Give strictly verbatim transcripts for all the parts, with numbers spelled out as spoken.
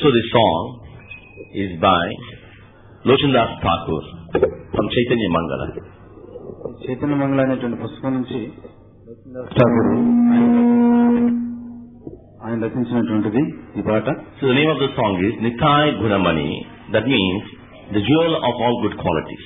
So this song is by Lochandas Thakur from Chaitanya Mangala. Chaitanya Mangala అనేటువంటి పుస్తకం నుంచి ఠాకూర్ ఆయన రచించినటువంటిది ఈ పాట. So the name of the song is Nitai Gunamani. That means the jewel of all good qualities.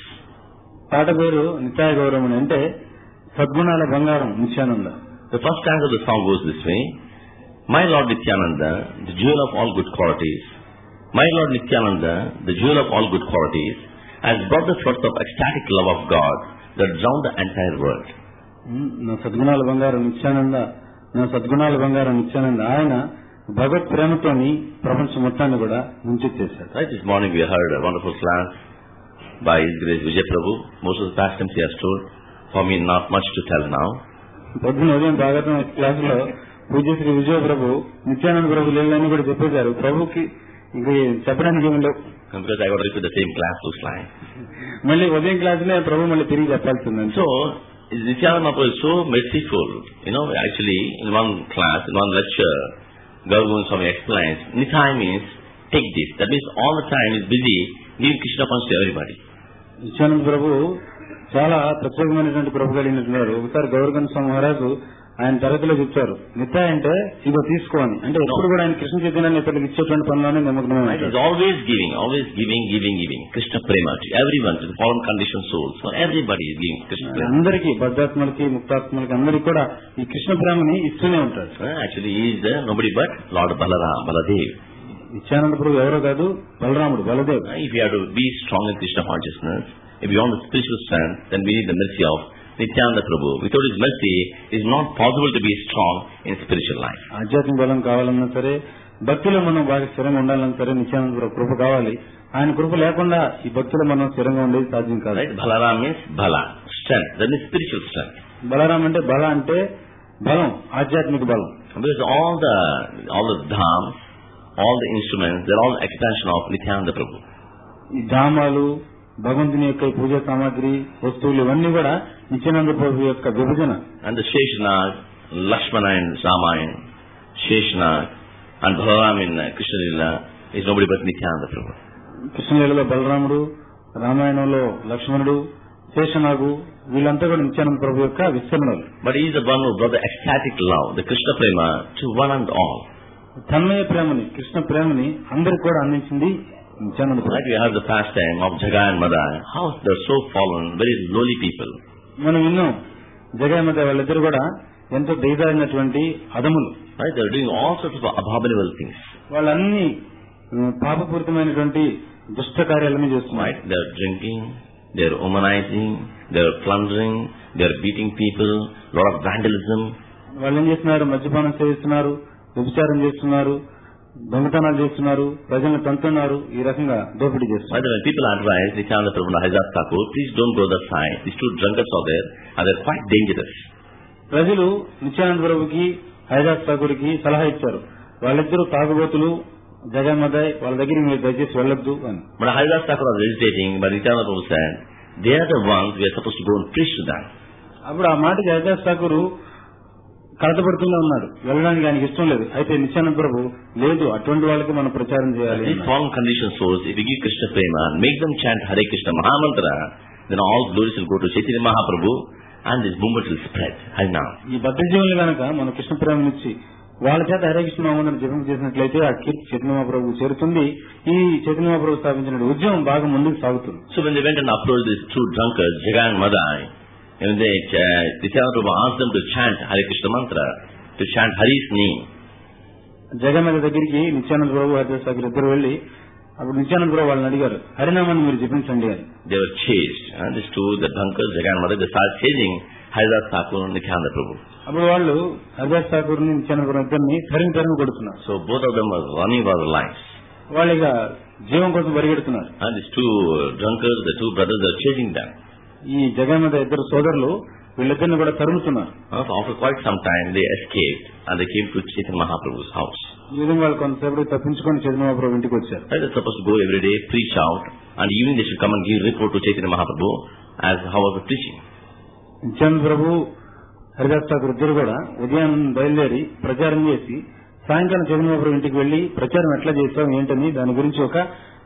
పాట పేరు నితాయ గౌరవమణి అంటే సద్గుణాల బంగారం Nityananda. The first stanza of the song goes this way. My Lord Nityananda, the jewel of all good qualities. My Lord Nityananda, the jewel of all good qualities, has brought the source of ecstatic love of God that drowned the entire world. నా సద్గుణాల బంగారం నిత్యానంద, నా సద్గుణాల బంగారం నిత్యానంద ఆయన భగవత్ ప్రేమతోని ప్రపంచం మొత్తాన్ని కూడా ముంచెత్తేశారు. Right, this morning we heard a wonderful class by His Grace Vijay Prabhu. Most of the past times he has told. For me, not much to tell now. పొద్దున ఉదయం భాగవతం క్లాసులో పూజ్యశ్రీ విజయ ప్రభు నిత్యానంద ప్రభు లేదని కూడా చెప్పేశారు. ప్రభుకి ఇంక చెప్పడానికి ఏమి లేవు. Because I got to repeat the same class those lines. మళ్ళీ ఉదయం క్లాసులే ప్రభు మళ్ళీ తిరిగి చెప్పాల్సింది. So Nityananda Mahaprabhu is so merciful. You know, actually in one class, in one lecture, Gaurav Swami explains, Nitai means take this. That means all the time is busy giving Krishna consciousness to everybody. Nityananda ప్రభు చాలా ప్రత్యేకమైనటువంటి ప్రభు కలిగినట్టున్నారు. ఒకసారి గౌరగన్ స్వామి మహారాజు ఆయన తరగతిలో చెప్తారు, నిత్య అంటే ఇదో తీసుకోని అంటే ఎప్పుడు కూడా ఆయన కృష్ణ చైతన్యాన్ని ఇతరులకు ఇచ్చేటువంటి పనులను నిమగ్నమై always giving, always giving, giving, giving. Krishna prema to everyone, to the fallen conditioned souls. So everybody is giving Krishna prema. అందరికీ బద్ధాత్మలకి ముక్తాత్మలకి అందరికీ కూడా ఈ కృష్ణ ప్రేమని ఇస్తూనే ఉంటారు. Actually he is uh, nobody but Lord Balaram, Baladev. Nityananda ప్రభు ఎవరో కాదు, బలరాముడు, Baldev. If you have to be strong in Krishna consciousness, if you want the spiritual strength, then we need the mercy of Nityananda Prabhu. Without his mercy, it is not possible to be strong in spiritual life. ఆధ్యాత్మిక బలం కావాలన్నా సరే, భక్తిలో మనం బాగా స్థిరంగా ఉండాలన్నా సరే నిత్యానంద ప్రభు కృప కావాలి. ఆయన కృప లేకుండా ఈ భక్తిలో మనం స్థిరంగా ఉండేది సాధ్యం కాదు. Right? Balaram means Bala, strength. That means spiritual strength. Balaram అంటే బల అంటే బలం, ఆధ్యాత్మిక బలం. Because all the all the dhams, all the instruments, they are all extension of Nityananda Prabhu. ఈ ధామాలు, భగవంతుని యొక్క పూజా సామాగ్రి, వస్తువులు ఇవన్నీ కూడా నిత్యానంద ప్రభు యొక్క విభజన. And the Sheshnag, Lakshmana in Ramayana, Sheshnag and Balaram in Krishna Lila is nobody but Nityananda Prabhu. కృష్ణలీలలో బలరాముడు, రామాయణంలో లక్ష్మణుడు, శేషనాగు వీళ్ళంతా కూడా నిత్యానంద ప్రభు యొక్క విస్తరణలు. But he is the one who brought the ecstatic love, the Krishna prema to one and all. Tanmaya ప్రేమని, కృష్ణ ప్రేమని అందరికి కూడా అందించింది నిత్యానంద ప్రభు. Like we have the pastime of Jagai and Madai. How they are so fallen, very lowly people. మనం విన్నాం జగై మద వాళ్ళిద్దరు కూడా ఎంతో దయదారినటువంటి అదములు. Right? They are doing all sorts of abominable things. వాళ్ళన్ని పాపపూరితమైనటువంటి దుష్ట కార్యాలను చేస్తున్నారు. Right? They are drinking, they are womanizing, they are plundering, they are beating people, lot of vandalism. వాళ్ళు ఏం చేస్తున్నారు? మద్యపానం సేవిస్తున్నారు, వ్యభిచారం చేస్తున్నారు, దొంగతనాలు చేస్తున్నారు, ప్రజలను తంతున్నారు, ఈ రకంగా దోపిడీ చేస్తున్నారు. When people advise Nityananda Prabhu and Haridas Thakur, please don't go that side. These two drunkards are there and they are quite dangerous. ప్రజలు నిత్యానంద ప్రభుకి, హరిదాస్ ఠాకూర్కి సలహా ఇచ్చారు, వాళ్ళిద్దరూ తాగుబోతులు, జగన్మదాయ్, వాళ్ళ దగ్గర మీరు దయచేసి వెళ్ళొద్దు అని. But Haridas Thakur was hesitating, but Nityananda Prabhu said, they are the ones we are supposed to go and preach to them. అప్పుడు ఆ మాటకి హరిదాస్ ఠాకూర్ కలతపడుతూనే ఉన్నాడు, వెళ్ళడానికి ఆయనకి ఇష్టం లేదు. అయితే నిత్యానంద ప్రభు లేదు, అటువంటి వాళ్ళకి మనం ప్రచారం చేయాలి. These fallen conditioned souls, if we give Krishna prema and make them chant Hare Krishna Mahamantra, then all glories will go to Chaitanya Mahaprabhu and this movement will spread. Hari Nam. ఈ బద్ధ జీవులు కనుక మన కృష్ణ ప్రేమనిచ్చి వాళ్ళ చేత హరే కృష్ణ మహామంత్రం జపం చేసినట్లయితే ఆ కీర్తి చైతన్య మహాప్రభు చేరుతుంది. ఈ చైతన్య మహాప్రభు స్థాపించిన ఉద్యమం బాగా ముందుకు సాగుతుంది. So when they went and approached these two drunkards, Jagai and Madai, and they, uh, Nityananda Prabhu asked them to chant Hare Krishna mantra, to chant Hari's name. జగన్మద దగ్గరికి నిత్యానంద ప్రభు, హరిదాస్ ఠాకూర్ ఇద్దరు వెళ్లి అప్పుడు నిత్యానంద ప్రభు వాళ్ళని అడిగారు, హరినామాన్ని మీరు జపించండి అని. They were chased. Uh, these two, the drunkards, Jagai and Madai, they started chasing Haridas Thakur and Nityananda Prabhu. అప్పుడు వాళ్ళు హరిదాస్ ఠాకూర్ ని, నిత్యానంద ప్రభు ఇద్దరిని తరిమి తరిమి కొడుతున్నారు. So both of them were running for their lives. వాళ్ళు ఇక జీవం కోసం పరిగెడుతున్నారు. And these two drunkards, the two brothers, are chasing them. ఈ జగన్మద ఇద్దరు సోదరులు వీళ్ళిద్దరిని కూడా తరుముతున్నారు. After quite some time, they escaped and they came to Chaitanya Mahaprabhu's house. ఈ విధంగా వాళ్ళు కొంతసేపు తప్పించుకొని చైతన్య మహాప్రభు ఇంటికి వచ్చారు. They are supposed to go every day, preach out, and evening they should come and give report to Chaitanya Mahaprabhu as how was the preaching. Nityananda ప్రభు, హరిదాస్ ఠాకూర్ ఇద్దరు కూడా ఉదయం బయలుదేరి ప్రచారం చేసి సాయంకాలం చైతన్య మహాప్రభు ఇంటికి వెళ్లి ప్రచారం ఎట్లా చేస్తాం ఏంటని దాని గురించి ఒక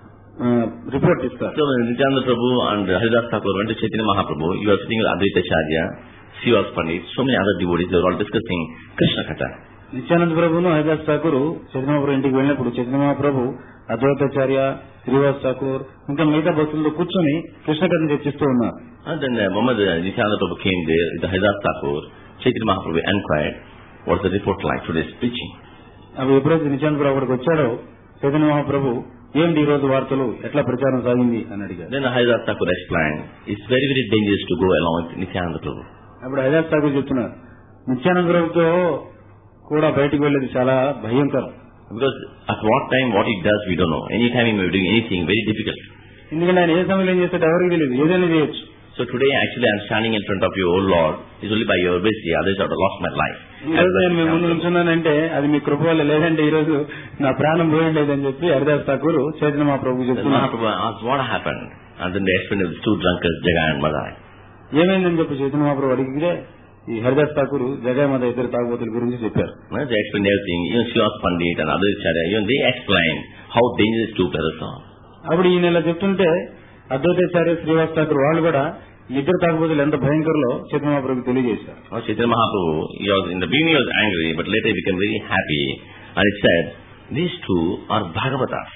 రిపోర్ట్ ఇస్తారు. So when Nityananda Prabhu and Haridas Thakur went to Chaitanya Mahaprabhu, you are sitting with Advaita Acharya, Srivas Pandit, so many other devotees, they were all discussing Krishna Katha. Nityananda ప్రభును హరిదాస్ ఠాకూర్ చైతన్య మహాప్రభు ఇంటికి వెళ్ళినప్పుడు చైతన్య మహాప్రభు అద్వైతాచార్య శ్రీవాస్ ఠాకూర్ ఇంకా మిగతా భక్తులతో కూర్చొని కృష్ణ కథను చర్చిస్తూ ఉన్నారు. And then uh, Muhammad uh, Nityananda Prabhu came there with the Haridas Thakur. Chaitanya Mahaprabhu inquired, what's the report like today's preaching? అవి ఎప్పుడైతే నిత్యానంద ప్రభు అక్కడికి వచ్చాడో చైతన్య మహాప్రభు ఏంటి ఈ రోజు వార్తలు ఎట్లా ప్రచారం సాగింది అని అడిగారు. Then the Haridas Thakur explained, it's very very dangerous to go along with Nityananda Prabhu. అప్పుడు హరిదాస్ ఠాకూర్ చెప్తున్నారు నిత్యానంద ప్రభుతో కూడా బయటకు వెళ్ళేది చాలా భయంకరం. Because at what time what he does we don't know. Anytime he may be doing anything very difficult. ఎందుకంటే ఆయన ఏ సమయంలో ఏం చేస్తాడో ఎవరికి తెలియదు, ఏదైనా చేయొచ్చు. So today actually I am standing in front of you, oh Lord, is only by your mercy, otherwise I would have lost my life. ఈ రోజు నేను మీ ముందు ఉంచున్నానంటే అది మీ కృప వల్ల, లేదంటే ఈ రోజు నా ప్రాణం పోయిండేదని చెప్పి హరిదాస్ ఠాకూర్ చైతన్య మహాప్రభు చెప్తున్నారు. Mahaprabhu asked what happened, and then they explained it was two drunkards, Jagai and Madai. ఏమైందని చెప్పి చైతన్య మహాప్రభు అడిగితే ఈ హరిదాస్ ఠాకూర్ జగై మద ఇద్దరు తాగుబోతుల గురించి చెప్పారు. They explained everything. Even Srivas Pandit and Advaita Acharya, even they explained how dangerous two brothers are. అప్పుడు ఈయన ఇలా చెప్తుంటే అద్వైతాచార్య శ్రీవాస్ ఠాకూర్ వాళ్ళు కూడా ఇద్దరు తాగుబోతులు ఎంత భయంకరలో చైతన్య మహాప్రభుకి తెలియజేశారు. Chaitanya Mahaprabhu, he was, in the beginning he was angry, but later he became very happy, and he said, these two are Bhagavatas.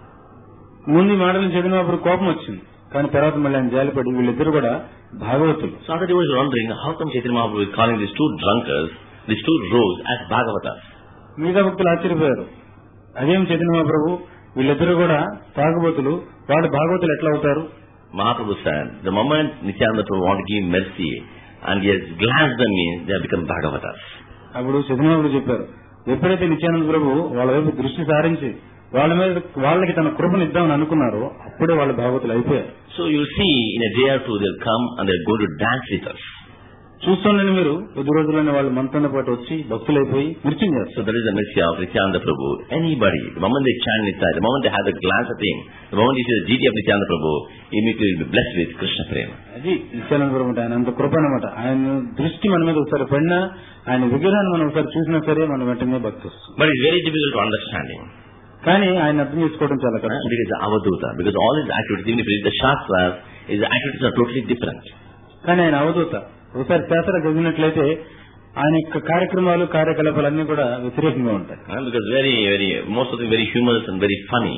ముందు ఈ మాటలు చైతన్య మహాప్రభు కోపం వచ్చింది, కానీ తర్వాత మళ్ళీ ఆయన జాలిపడి వీళ్ళిద్దరు కూడా భాగవతులు. So other devotees were wondering, how come Chaitanya Mahaprabhu is calling these two drunkards, these two rogues as Bhagavatas? మిగతా భక్తులు ఆశ్చర్యపోయారు, అదేం చైతన్య మహాప్రభు వీళ్ళిద్దరు కూడా తాగుబోతులు, వాడు భాగవతులు ఎట్లా అవుతారు? Mahaprabhu said, the moment Nityananda Prabhu wanted to give mercy and he has glanced them in, they have become Bhagavatas. అప్పుడు చైతన్య మహాప్రభు చెప్పారు, ఎప్పుడైతే నిత్యానంద ప్రభు వాళ్ళ వైపు దృష్టి సారించి వాళ్ళ మీద వాళ్ళకి తన కృపను ఇద్దామని అనుకున్నారో అప్పుడే వాళ్ళు భాగవతులు అయిపోయారు. So you see, in a day or two they'll come and they're going to dance with us. చూస్తుండని మీరు కొద్ది రోజుల్లోనే వాళ్ళు మనతో పాటు వచ్చి భక్తులైపోయి నృత్యం చేస్తారు. So that is the mercy of Nityananda Prabhu. Anybody, the moment they chant Nitya, the moment they have a glance at him, the moment he sees the deity of Nityananda Prabhu, immediately will be blessed with Krishna prema. అది నిత్యానంద ప్రభు అంటే ఆయన అంత కృప అనమాట. ఆయన దృష్టి మన మీద ఒకసారి పడినా, ఆయన విగ్రహాన్ని మనం ఒకసారి చూసినా సరే మనం వెంటనే భక్తి వస్తుంది. But it's very difficult to understand him. కానీ ఆయన అర్థం చేసుకోవడం చాలా కష్టం. Because Avaduta, because all his activities, even if it is the Shastras, his activities are totally different. కానీ ఆయన అవధూత. ఒకసారి శాస్త్రం చదివినట్లయితే ఆయన యొక్క కార్యక్రమాలు కార్యకలాపాలన్నీ కూడా వ్యతిరేకంగా ఉంటాయి. Because very, very, most of them very humorous and very funny.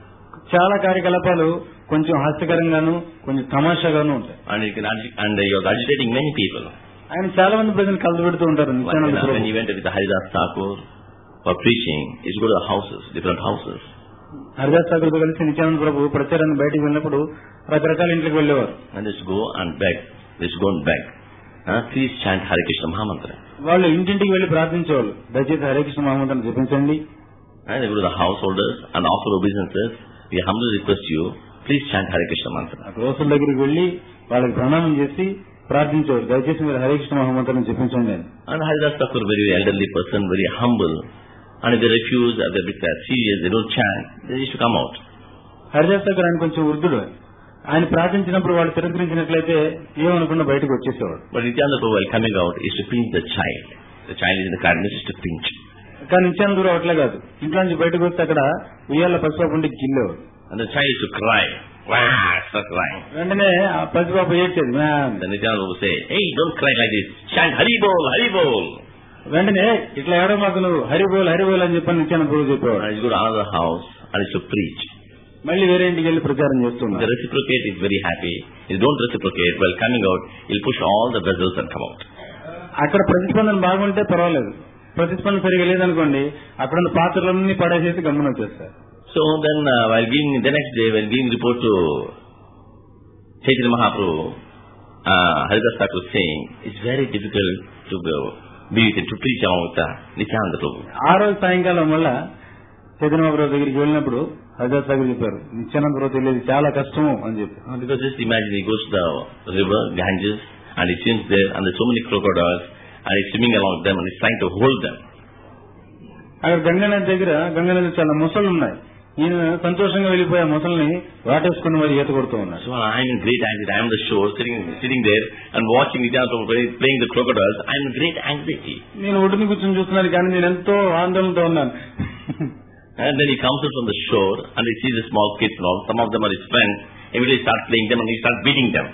చాలా కార్యకలాపాలు కొంచెం హాస్యకరంగాను కొంచెం తమాషాగాను ఉంటాయి. And he can and he was agitating many people. ఆయన చాలా మంది ప్రజలు కలబెడుతూ ఉంటారు. When he went with the Haridas Thakur for preaching, he used to go to the houses, different houses. Haridas Thakur తో కలిసి నిత్యానంద ప్రభు ప్రచారాన్ని బయటకు వెళ్ళినప్పుడు రకరకాల ఇంట్లోకి వెళ్ళేవారు. And they used to go and beg, they used to go and beg. Uh, please chant Hare Krishna Mahamantra. వాళ్ళు ఇంటింటికి వెళ్లి ప్రార్థించేవాళ్ళు, దయచేసి హరే కృష్ణ మహామంత్రం జపించండి. And they go to the householders and offer obeisances. We humbly request you, please chant Hare Krishna Mantra. ఆ గృహస్థుల దగ్గరికి వెళ్లి వాళ్ళకి ప్రణామం చేసి ప్రార్థించేవారు, దయచేసి మీరు హరే కృష్ణ మహామంత్రం జపించండి అని. And Haridas Thakur, very elderly person, very humble. And if they refuse, if they are serious, they don't chant, they used to come out. Haridas Thakur ఆయన కొంచెం వృద్ధుడు, ఆయన ప్రార్థించినప్పుడు వాళ్ళు తిరస్కరించినట్లయితే ఏమనుకున్నా బయటకు వచ్చేసేవాడు. But Nityananda Prabhu, while coming out, is to pinch the child. The child is in the carriage, is to pinch. కానీ నిత్యానంద ప్రభు అట్లా కాదు, ఇంట్లో నుంచి బయటకు వస్తే అక్కడ ఉయ్యాల పసిపాప ఉండి గిల్లేవాడు. And the child used to cry. Wah, start crying. వెంటనే ఆ పసిపాప ఏడ్చేది. Then Nityananda Prabhu say, hey, don't cry like this. Chant Hari Bol, Hari Bol. వెంటనే ఇట్లా ఏడో మాకు నువ్వు హరిబోల్ హరిబోల్ అని చెప్పని నిత్యానంద ప్రభు చెప్పేవాడు. And he go to another house and he should preach. మళ్ళీ వేరే ఇంటికి వెళ్ళి ప్రచారం చేస్తున్నాడు. The reciprocate is very happy. If you don't reciprocate, while coming out, he'll push all the vessels and come out. అక్కడ ప్రతిస్పందన బాగుంటే పర్వాలేదు, ప్రతిస్పందన సరిగా లేదనుకోండి అక్కడున్న పాత్రలన్నీ పడేసేసి గమ్మున వచ్చేస్తారు. So then uh, while giving, the next day while giving report to Chaitanya Mahaprabhu, uh, Haridas Thakur was saying, it's very difficult to go, be with him, to preach along with uh, Nityananda Prabhu. ఆ రోజు సాయంకాలం వల్ల చైతన్య మహాప్రభు దగ్గరికి వెళ్ళినప్పుడు హరిదాస్ ఠాకూర్ చెప్పారు, నిత్యానంద ప్రభు తెలియదు చాలా కష్టము అని చెప్పి. Because just imagine he goes to the river, Ganges, and he swims there, and there's so many crocodiles, and he's swimming along with them, and he's trying to hold them. అక్కడ గంగానది దగ్గర గంగానది చాలా మొసళ్ళు ఉన్నాయి. ఈయన సంతోషంగా వెళ్ళిపోయే ముసలిని వాటేసుకుని మరి ఈత కొడుతూ ఉన్నారు. So I am in great anxiety. I am on the shore, sitting sitting there and watching Nityananda Prabhu playing the crocodiles. I am in great anxiety. నేను ఒడ్డుని కూర్చొని చూస్తున్నాను కానీ నేను ఎంతో ఆందోళనతో ఉన్నాను. And then he comes up from the shore and he sees the small kids and all. Some of them are his friends. Immediately start playing them and he starts beating them.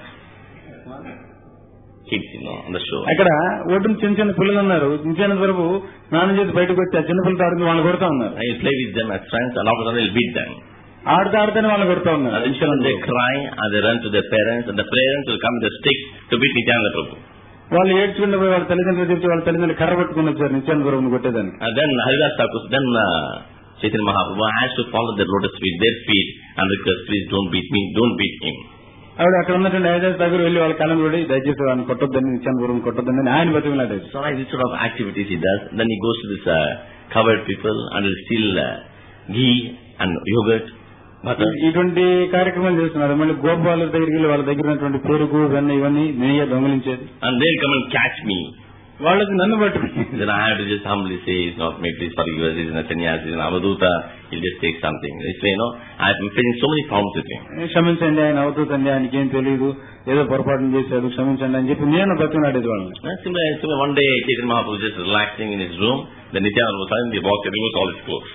Kids, you know, on the shore. అక్కడ ఒడ్డున చిన్న చిన్న పిల్లలు ఉన్నారు. నిత్యానంద ప్రభు స్నానం చేసి బయటకు వచ్చి ఆ చిన్న పిల్లలతో ఆడుకుని వాళ్ళు కొడతా ఉన్నారు. And he play with them as friends and after that he'll beat them. ఆడుతూ ఆడుతూనే వాళ్ళు కొడతా ఉన్నారు. And they cry and they run to their parents and the parents will come with the sticks to beat Nityananda Prabhu. వాళ్ళు ఏడ్చుకుంటే పోయి వాళ్ళ తల్లిదండ్రులు చెప్తే వాళ్ళ తల్లిదండ్రులు కర్ర పట్టుకుని వచ్చారు నిత్యానంద ప్రభుని కొట్టేదానికి. And then Haridas Thakur, then uh, Chaitanya Mahaprabhu has to follow their lotus feet, their feet and request, please don't beat me, don't beat him. ఆవిడ అక్కడ ఉన్నటువంటి హరిదాస్ దగ్గర వెళ్లి వాళ్ళ కాలం కూడా దయచేసి ఆయన కొట్టొద్దని నిత్యానంద ప్రభుని కొట్టొద్దని ఆయన బతిమలాడారు. So like this sort of activities he does. Then he goes to this uh, covered people and he'll steal uh, ghee and yogurt. ఇటువంటి కార్యక్రమాలు చేస్తున్నారు. మళ్ళీ గోపాల దగ్గరికి వెళ్ళి వాళ్ళ దగ్గర ఉన్నటువంటి పెరుగు వెన్న ఇవన్నీ నెయ్యి దొంగలించేది. And they'll come and catch me. వాళ్ళకి నన్ను పట్టుకుని. Then I have to just humbly say, it's not me, please forgive us, it's a sannyasi, it's an avaduta, he'll just take something. This way, you know, I've been facing so many problems with him. క్షమించండి, ఆయన అవధూతండి, ఆయనకి ఏం తెలియదు, ఏదో పొరపాటు చేశాడు, క్షమించండి అని చెప్పి నేను బతికినాడేది వాళ్ళని. Similarly, similar, one day Chaitanya Mahaprabhu was just relaxing in his room, then Nityananda was suddenly walked and removed all his clothes.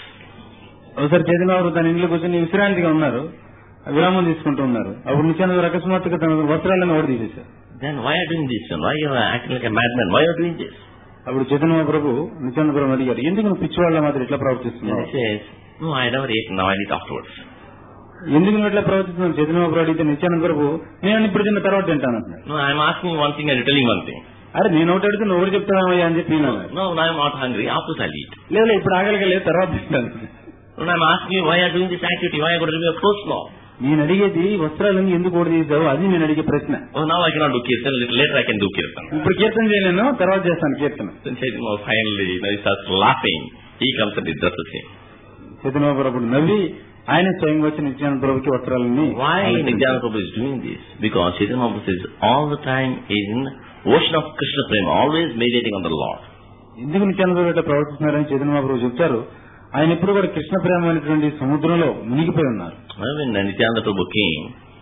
ఒకసారి చైతన్య మహాప్రభు తన ఇంట్లో కూర్చొని విశ్రాంతిగా ఉన్నారు, విరామం తీసుకుంటూ ఉన్నారు. అప్పుడు నిత్యానంద అకస్మాత్తుగా తన వస్త్రాలను ఓడి తీసేశారు. Then why are you doing this? Why are you acting like a madman? Why are you doing this? అప్పుడు చైతన్య మహాప్రభు నిత్యానంద ప్రభు అడిగారు, ఎందుకు నువ్వు పిచ్చివాళ్ళ మాత్రం ఇట్లా ప్రవర్తిస్తున్నావు? No, I never ate, now I eat afterwards. ఎందుకు నువ్వు ఇట్లా ప్రవర్తిస్తున్నావు? చైతన్య మహాప్రభు అడిగితే నిత్యానంద ప్రభు, నేను ఇప్పుడు తిన్న తర్వాత తింటాను అంటున్నాడు. No, I am asking one thing and you are telling one thing. అరే నేను ఒకటి అడిగితే నువ్వు ఒకటి చెప్తావయ్యా అని చెప్పి. No, I am not hungry, afterwards I'll eat. లేదు ఇప్పుడు ఆగలిగా లేదు, తర్వాత తింటాను. No, I am asking you why you are doing this activity, why you are going to remove your clothes now? నేను అడిగేది వస్త్రాలన్నీ ఎందుకు ఓడి తీసావు, అది నేను అడిగే ప్రశ్న. Oh, now I cannot do kirtan, little later I can do kirtan. ఇప్పుడు కీర్తన చేయలేను, తర్వాత చేస్తాను కీర్తన. Then Chaitanya finally, you know, he starts laughing. He comes and he dresses him. Chaitanya ప్రభు నవ్వి ఆయన స్వయంగా వచ్చి నిత్యానంద ప్రభుకి వస్త్రాలని. Why Nityananda Prabhu is doing this? Because Chaitanya Prabhu is all the time in ocean of Krishna Prema, always meditating on the Lord. ఎందుకు నిత్యానంద ప్రభు ఇట్లా ప్రవర్తిస్తున్నారని చైతన్య ప్రభు చెప్తారు. ఆయన ఎప్పుడు కూడా కృష్ణ ప్రేమ అనేటువంటి సముద్రంలో మునిగిపోయి ఉన్నారు. When Nityananda Prabhu came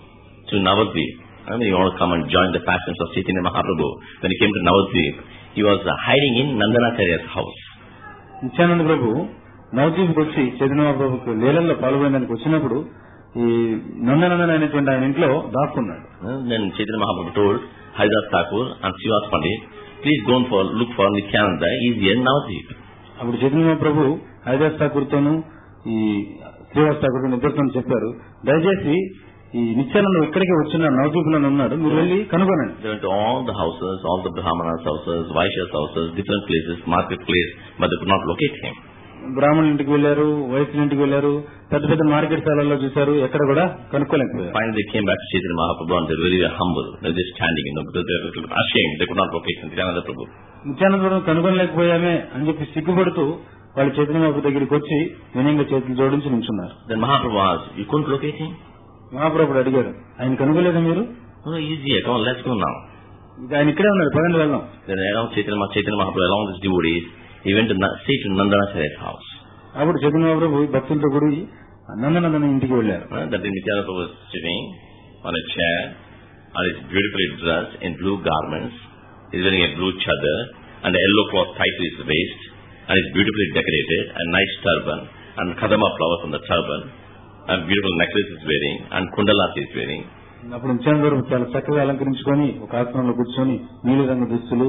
to Navadvip, I mean, you want to come and join the passions of Chaitanya Mahaprabhu. When he came to Navadvip, he was uh, hiding in Nandanacharya's house. Nityananda ప్రభు నవద్వీప్కి వచ్చి చైతన్య మహాప్రభుకు లీలల్లో పాల్గొనడానికి వచ్చినప్పుడు ఈ నందనందన్ అనేటువంటి ఆయన ఇంట్లో దాక్కున్నాడు. Then Chaitanya Mahaprabhu told Haridas Thakur and Srivas Pandit, please go and for, look for Nityananda, he is here in Navadvip. అప్పుడు చైతన్య మహాప్రభు హరిదాస్ ఠాకూర్ తోను ఈ శ్రీవాస్ ఠాకూర్ ఇద్దరితో చెప్పారు, దయచేసి ఈ నిత్యానంద ఇక్కడికే వచ్చిన నవద్వీపులో ఉన్నాడు, మీరు వెళ్ళి కనుగొనండి. They went to all the houses, all the Brahmanas' houses, Vaishya's houses, different places, market place, but they could not locate him. బ్రాహ్మణుల ఇంటికి వెళ్లారు, వైశ్యుల ఇంటికి వెళ్లారు, పెద్ద పెద్ద మార్కెట్ స్థలాల్లో చూశారు, ఎక్కడ కూడా కనుక్కోలేకపోయారు. Finally they came back to Chaitanya Mahaprabhu and they were very humble. They were just standing, you know, because they were ashamed. They could not locate Nityananda Prabhu. Nityananda ప్రభు కనుగొనలేకపోయామే అని చెప్పి సిగ్గుపడుతూ వాళ్ళు చైతన్య మహాప్రభు దగ్గరికి వచ్చి వినయంగా చేతులు జోడించి నిల్చున్నారు. Then Mahaprabhu asked, you couldn't locate him? మహాప్రభుడు అడిగారు, ఆయన కనుగొలేదా మీరు? No, easy, come on, let's go now. ఆయన ఇక్కడే ఉన్నారు, పదండి వెళ్దాం. Then along Chaitanya Chaitanya Mahaprabhu, along with his devotees, he went to straight to Nandanacharya's house. అప్పుడు చైతన్య మహాప్రభు భక్తులతో కూడి నందనందన ఇంటికి వెళ్లారు. That Nityananda Prabhu was sitting on a chair and is beautifully dressed in blue garments. He is wearing a blue chadar and a yellow cloth tied to his waist and is beautifully decorated and nice turban and kadama flowers on the turban and beautiful necklace is wearing and kundalas is wearing. అప్పుడు నిత్యానంద ప్రభు చాలా చక్కగా అలంకరించుకొని ఒక ఆసనంలో కూర్చొని నీలిరంగు దుస్తులు,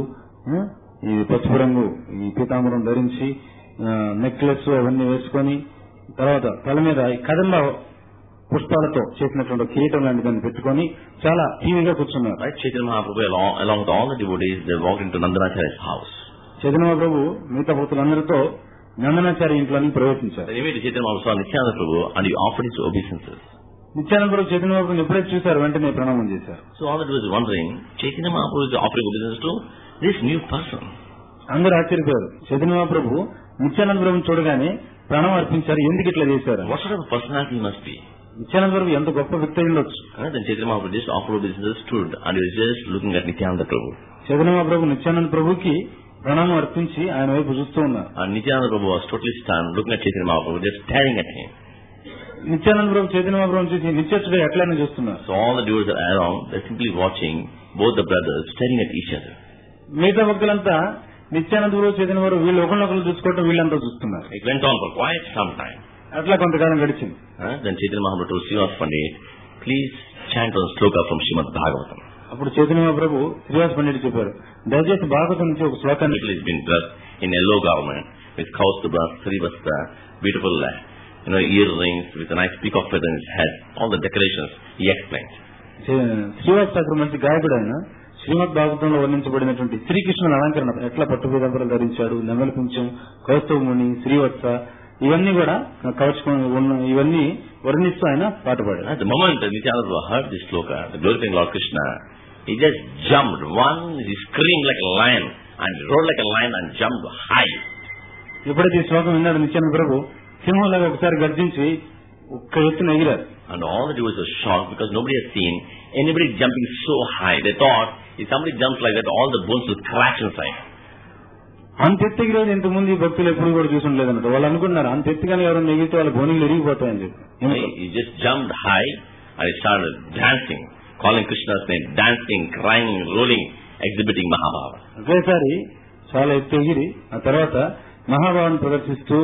ఈ పసుపు రంగు ఈ పీతాంబరం ధరించి నెక్లెస్ అవన్నీ వేసుకొని తర్వాత తల మీద ఈ కదంబ పుష్పాలతో చేసినటువంటి కిరీటం లాంటి దాన్ని పెట్టుకొని చాలా టీవీగా కూర్చున్నారు. Chaitanya Mahaprabhu along, along with all the devotees, they walked into Nandanacharya's house. Chaitanya Mahaprabhu మిగతా భక్తులందరితో నందనాచార్య ఇంట్లోని ప్రవేశించారు. Chaitanya Mahaprabhu saw Nityananda Prabhu and he offered his obeisances. Nityananda ప్రభు చైతన్య మహాప్రభుని ఎప్పుడైతే చూశారు వెంటనే ప్రణామం చేశారు. So all that was wondering, Chaitanya Mahaprabhu is offering obeisances to this new person. అందరూ ఆశ్చర్యపోయారు. చైతన్య మహాప్రభు నిత్యానంద ప్రభుని చూడగానే ప్రణామం అర్పించారు, ఎందుకు ఇట్లా చేశారు? What sort of personality must be? Nityananda ప్రభు ఎంత గొప్ప వ్యక్తి అయి ఉండొచ్చు. Then Chaitanya Mahaprabhu just offered obeisances, stood and he was just looking at Nityananda Prabhu. Chaitanya Mahaprabhu Nityananda ప్రభుకి ప్రణామం అర్పించి ఆయన వైపు చూస్తూ ఉన్నారు. And Nityananda Prabhu was totally stunned, looking at Chaitanya Mahaprabhu, just staring at him. Nityananda ప్రభు చైతన్య మహాప్రభుని చూసి నిత్యచ్చుడు ఎట్లయినా చూస్తున్నారు. So all the devotees are around, they're simply watching both the brothers staring at each other. మిగతా భక్తులంతా నిత్యానంద ప్రభు చైతన్య మహాప్రభు వీళ్ళు ఒకరినొకరు చూసుకోవటం వీళ్ళంతా చూస్తున్నారు. It went on for quite some time. అట్లా కొంతకాలం గడిచింది. Huh? Then Chaitanya Mahaprabhu told Srivas Pandit, please chant one sloka from Srimad Bhagavatam. అప్పుడు చైతన్య మహాప్రభు శ్రీవాస్ పండిట్ చెప్పారు, దయచేసి భాగవతం నుంచి ఒక శ్లోకాన్ని. He's been dressed in yellow garment with kaustuba, srivasta, beautiful, uh, you know, earrings with a nice peacock feather in his head. All the decorations he explained. Srivas Thakur మంచి గాయకుడు ఆయన. శ్రీమద్ భాగవతంలో వర్ణించబడినటువంటి శ్రీకృష్ణుని అలంకరణ ఎట్లా పట్టుపీదంబరం ధరించాడు, నెమలి పింఛం, కౌస్తుభముని, శ్రీవత్స ఇవన్నీ కూడా కవచం ఇవన్నీ వర్ణిస్తూ ఆయన పాట పాడారు. At the moment Nityananda heard this sloka, the glorified Lord Krishna, he just jumped. One, he screamed like a lion and roared like a lion and jumped high. ఎప్పుడైతే ఈ శ్లోకం విన్నాడు నిత్యానంద ప్రభు సింహంలాగా ఒకసారి గర్జించి ఒక్క ఎత్తున ఎగిరారు. And all the devotees were shocked because nobody had seen anybody jumping so high. They thought if somebody jumps like that, all the bones will crash inside. అంత ఎత్తుగిరేది ఇంతకుముందు ఈ భక్తులు ఎప్పుడు కూడా చూసి ఉండలేదన్నట్టు వాళ్ళు అనుకున్నారు. అంత ఎత్తుగానే ఎవరైనా ఎగిరితే వాళ్ళ బోనీలు ఎరిగిపోతాయని చెప్పి. He just jumped high and he started dancing, calling Krishna's name, dancing, crying, rolling, exhibiting Mahabhava. ఒకేసారి చాలా ఎత్తు ఎగిరి ఆ తర్వాత మహాభావాన్ని ప్రదర్శిస్తూ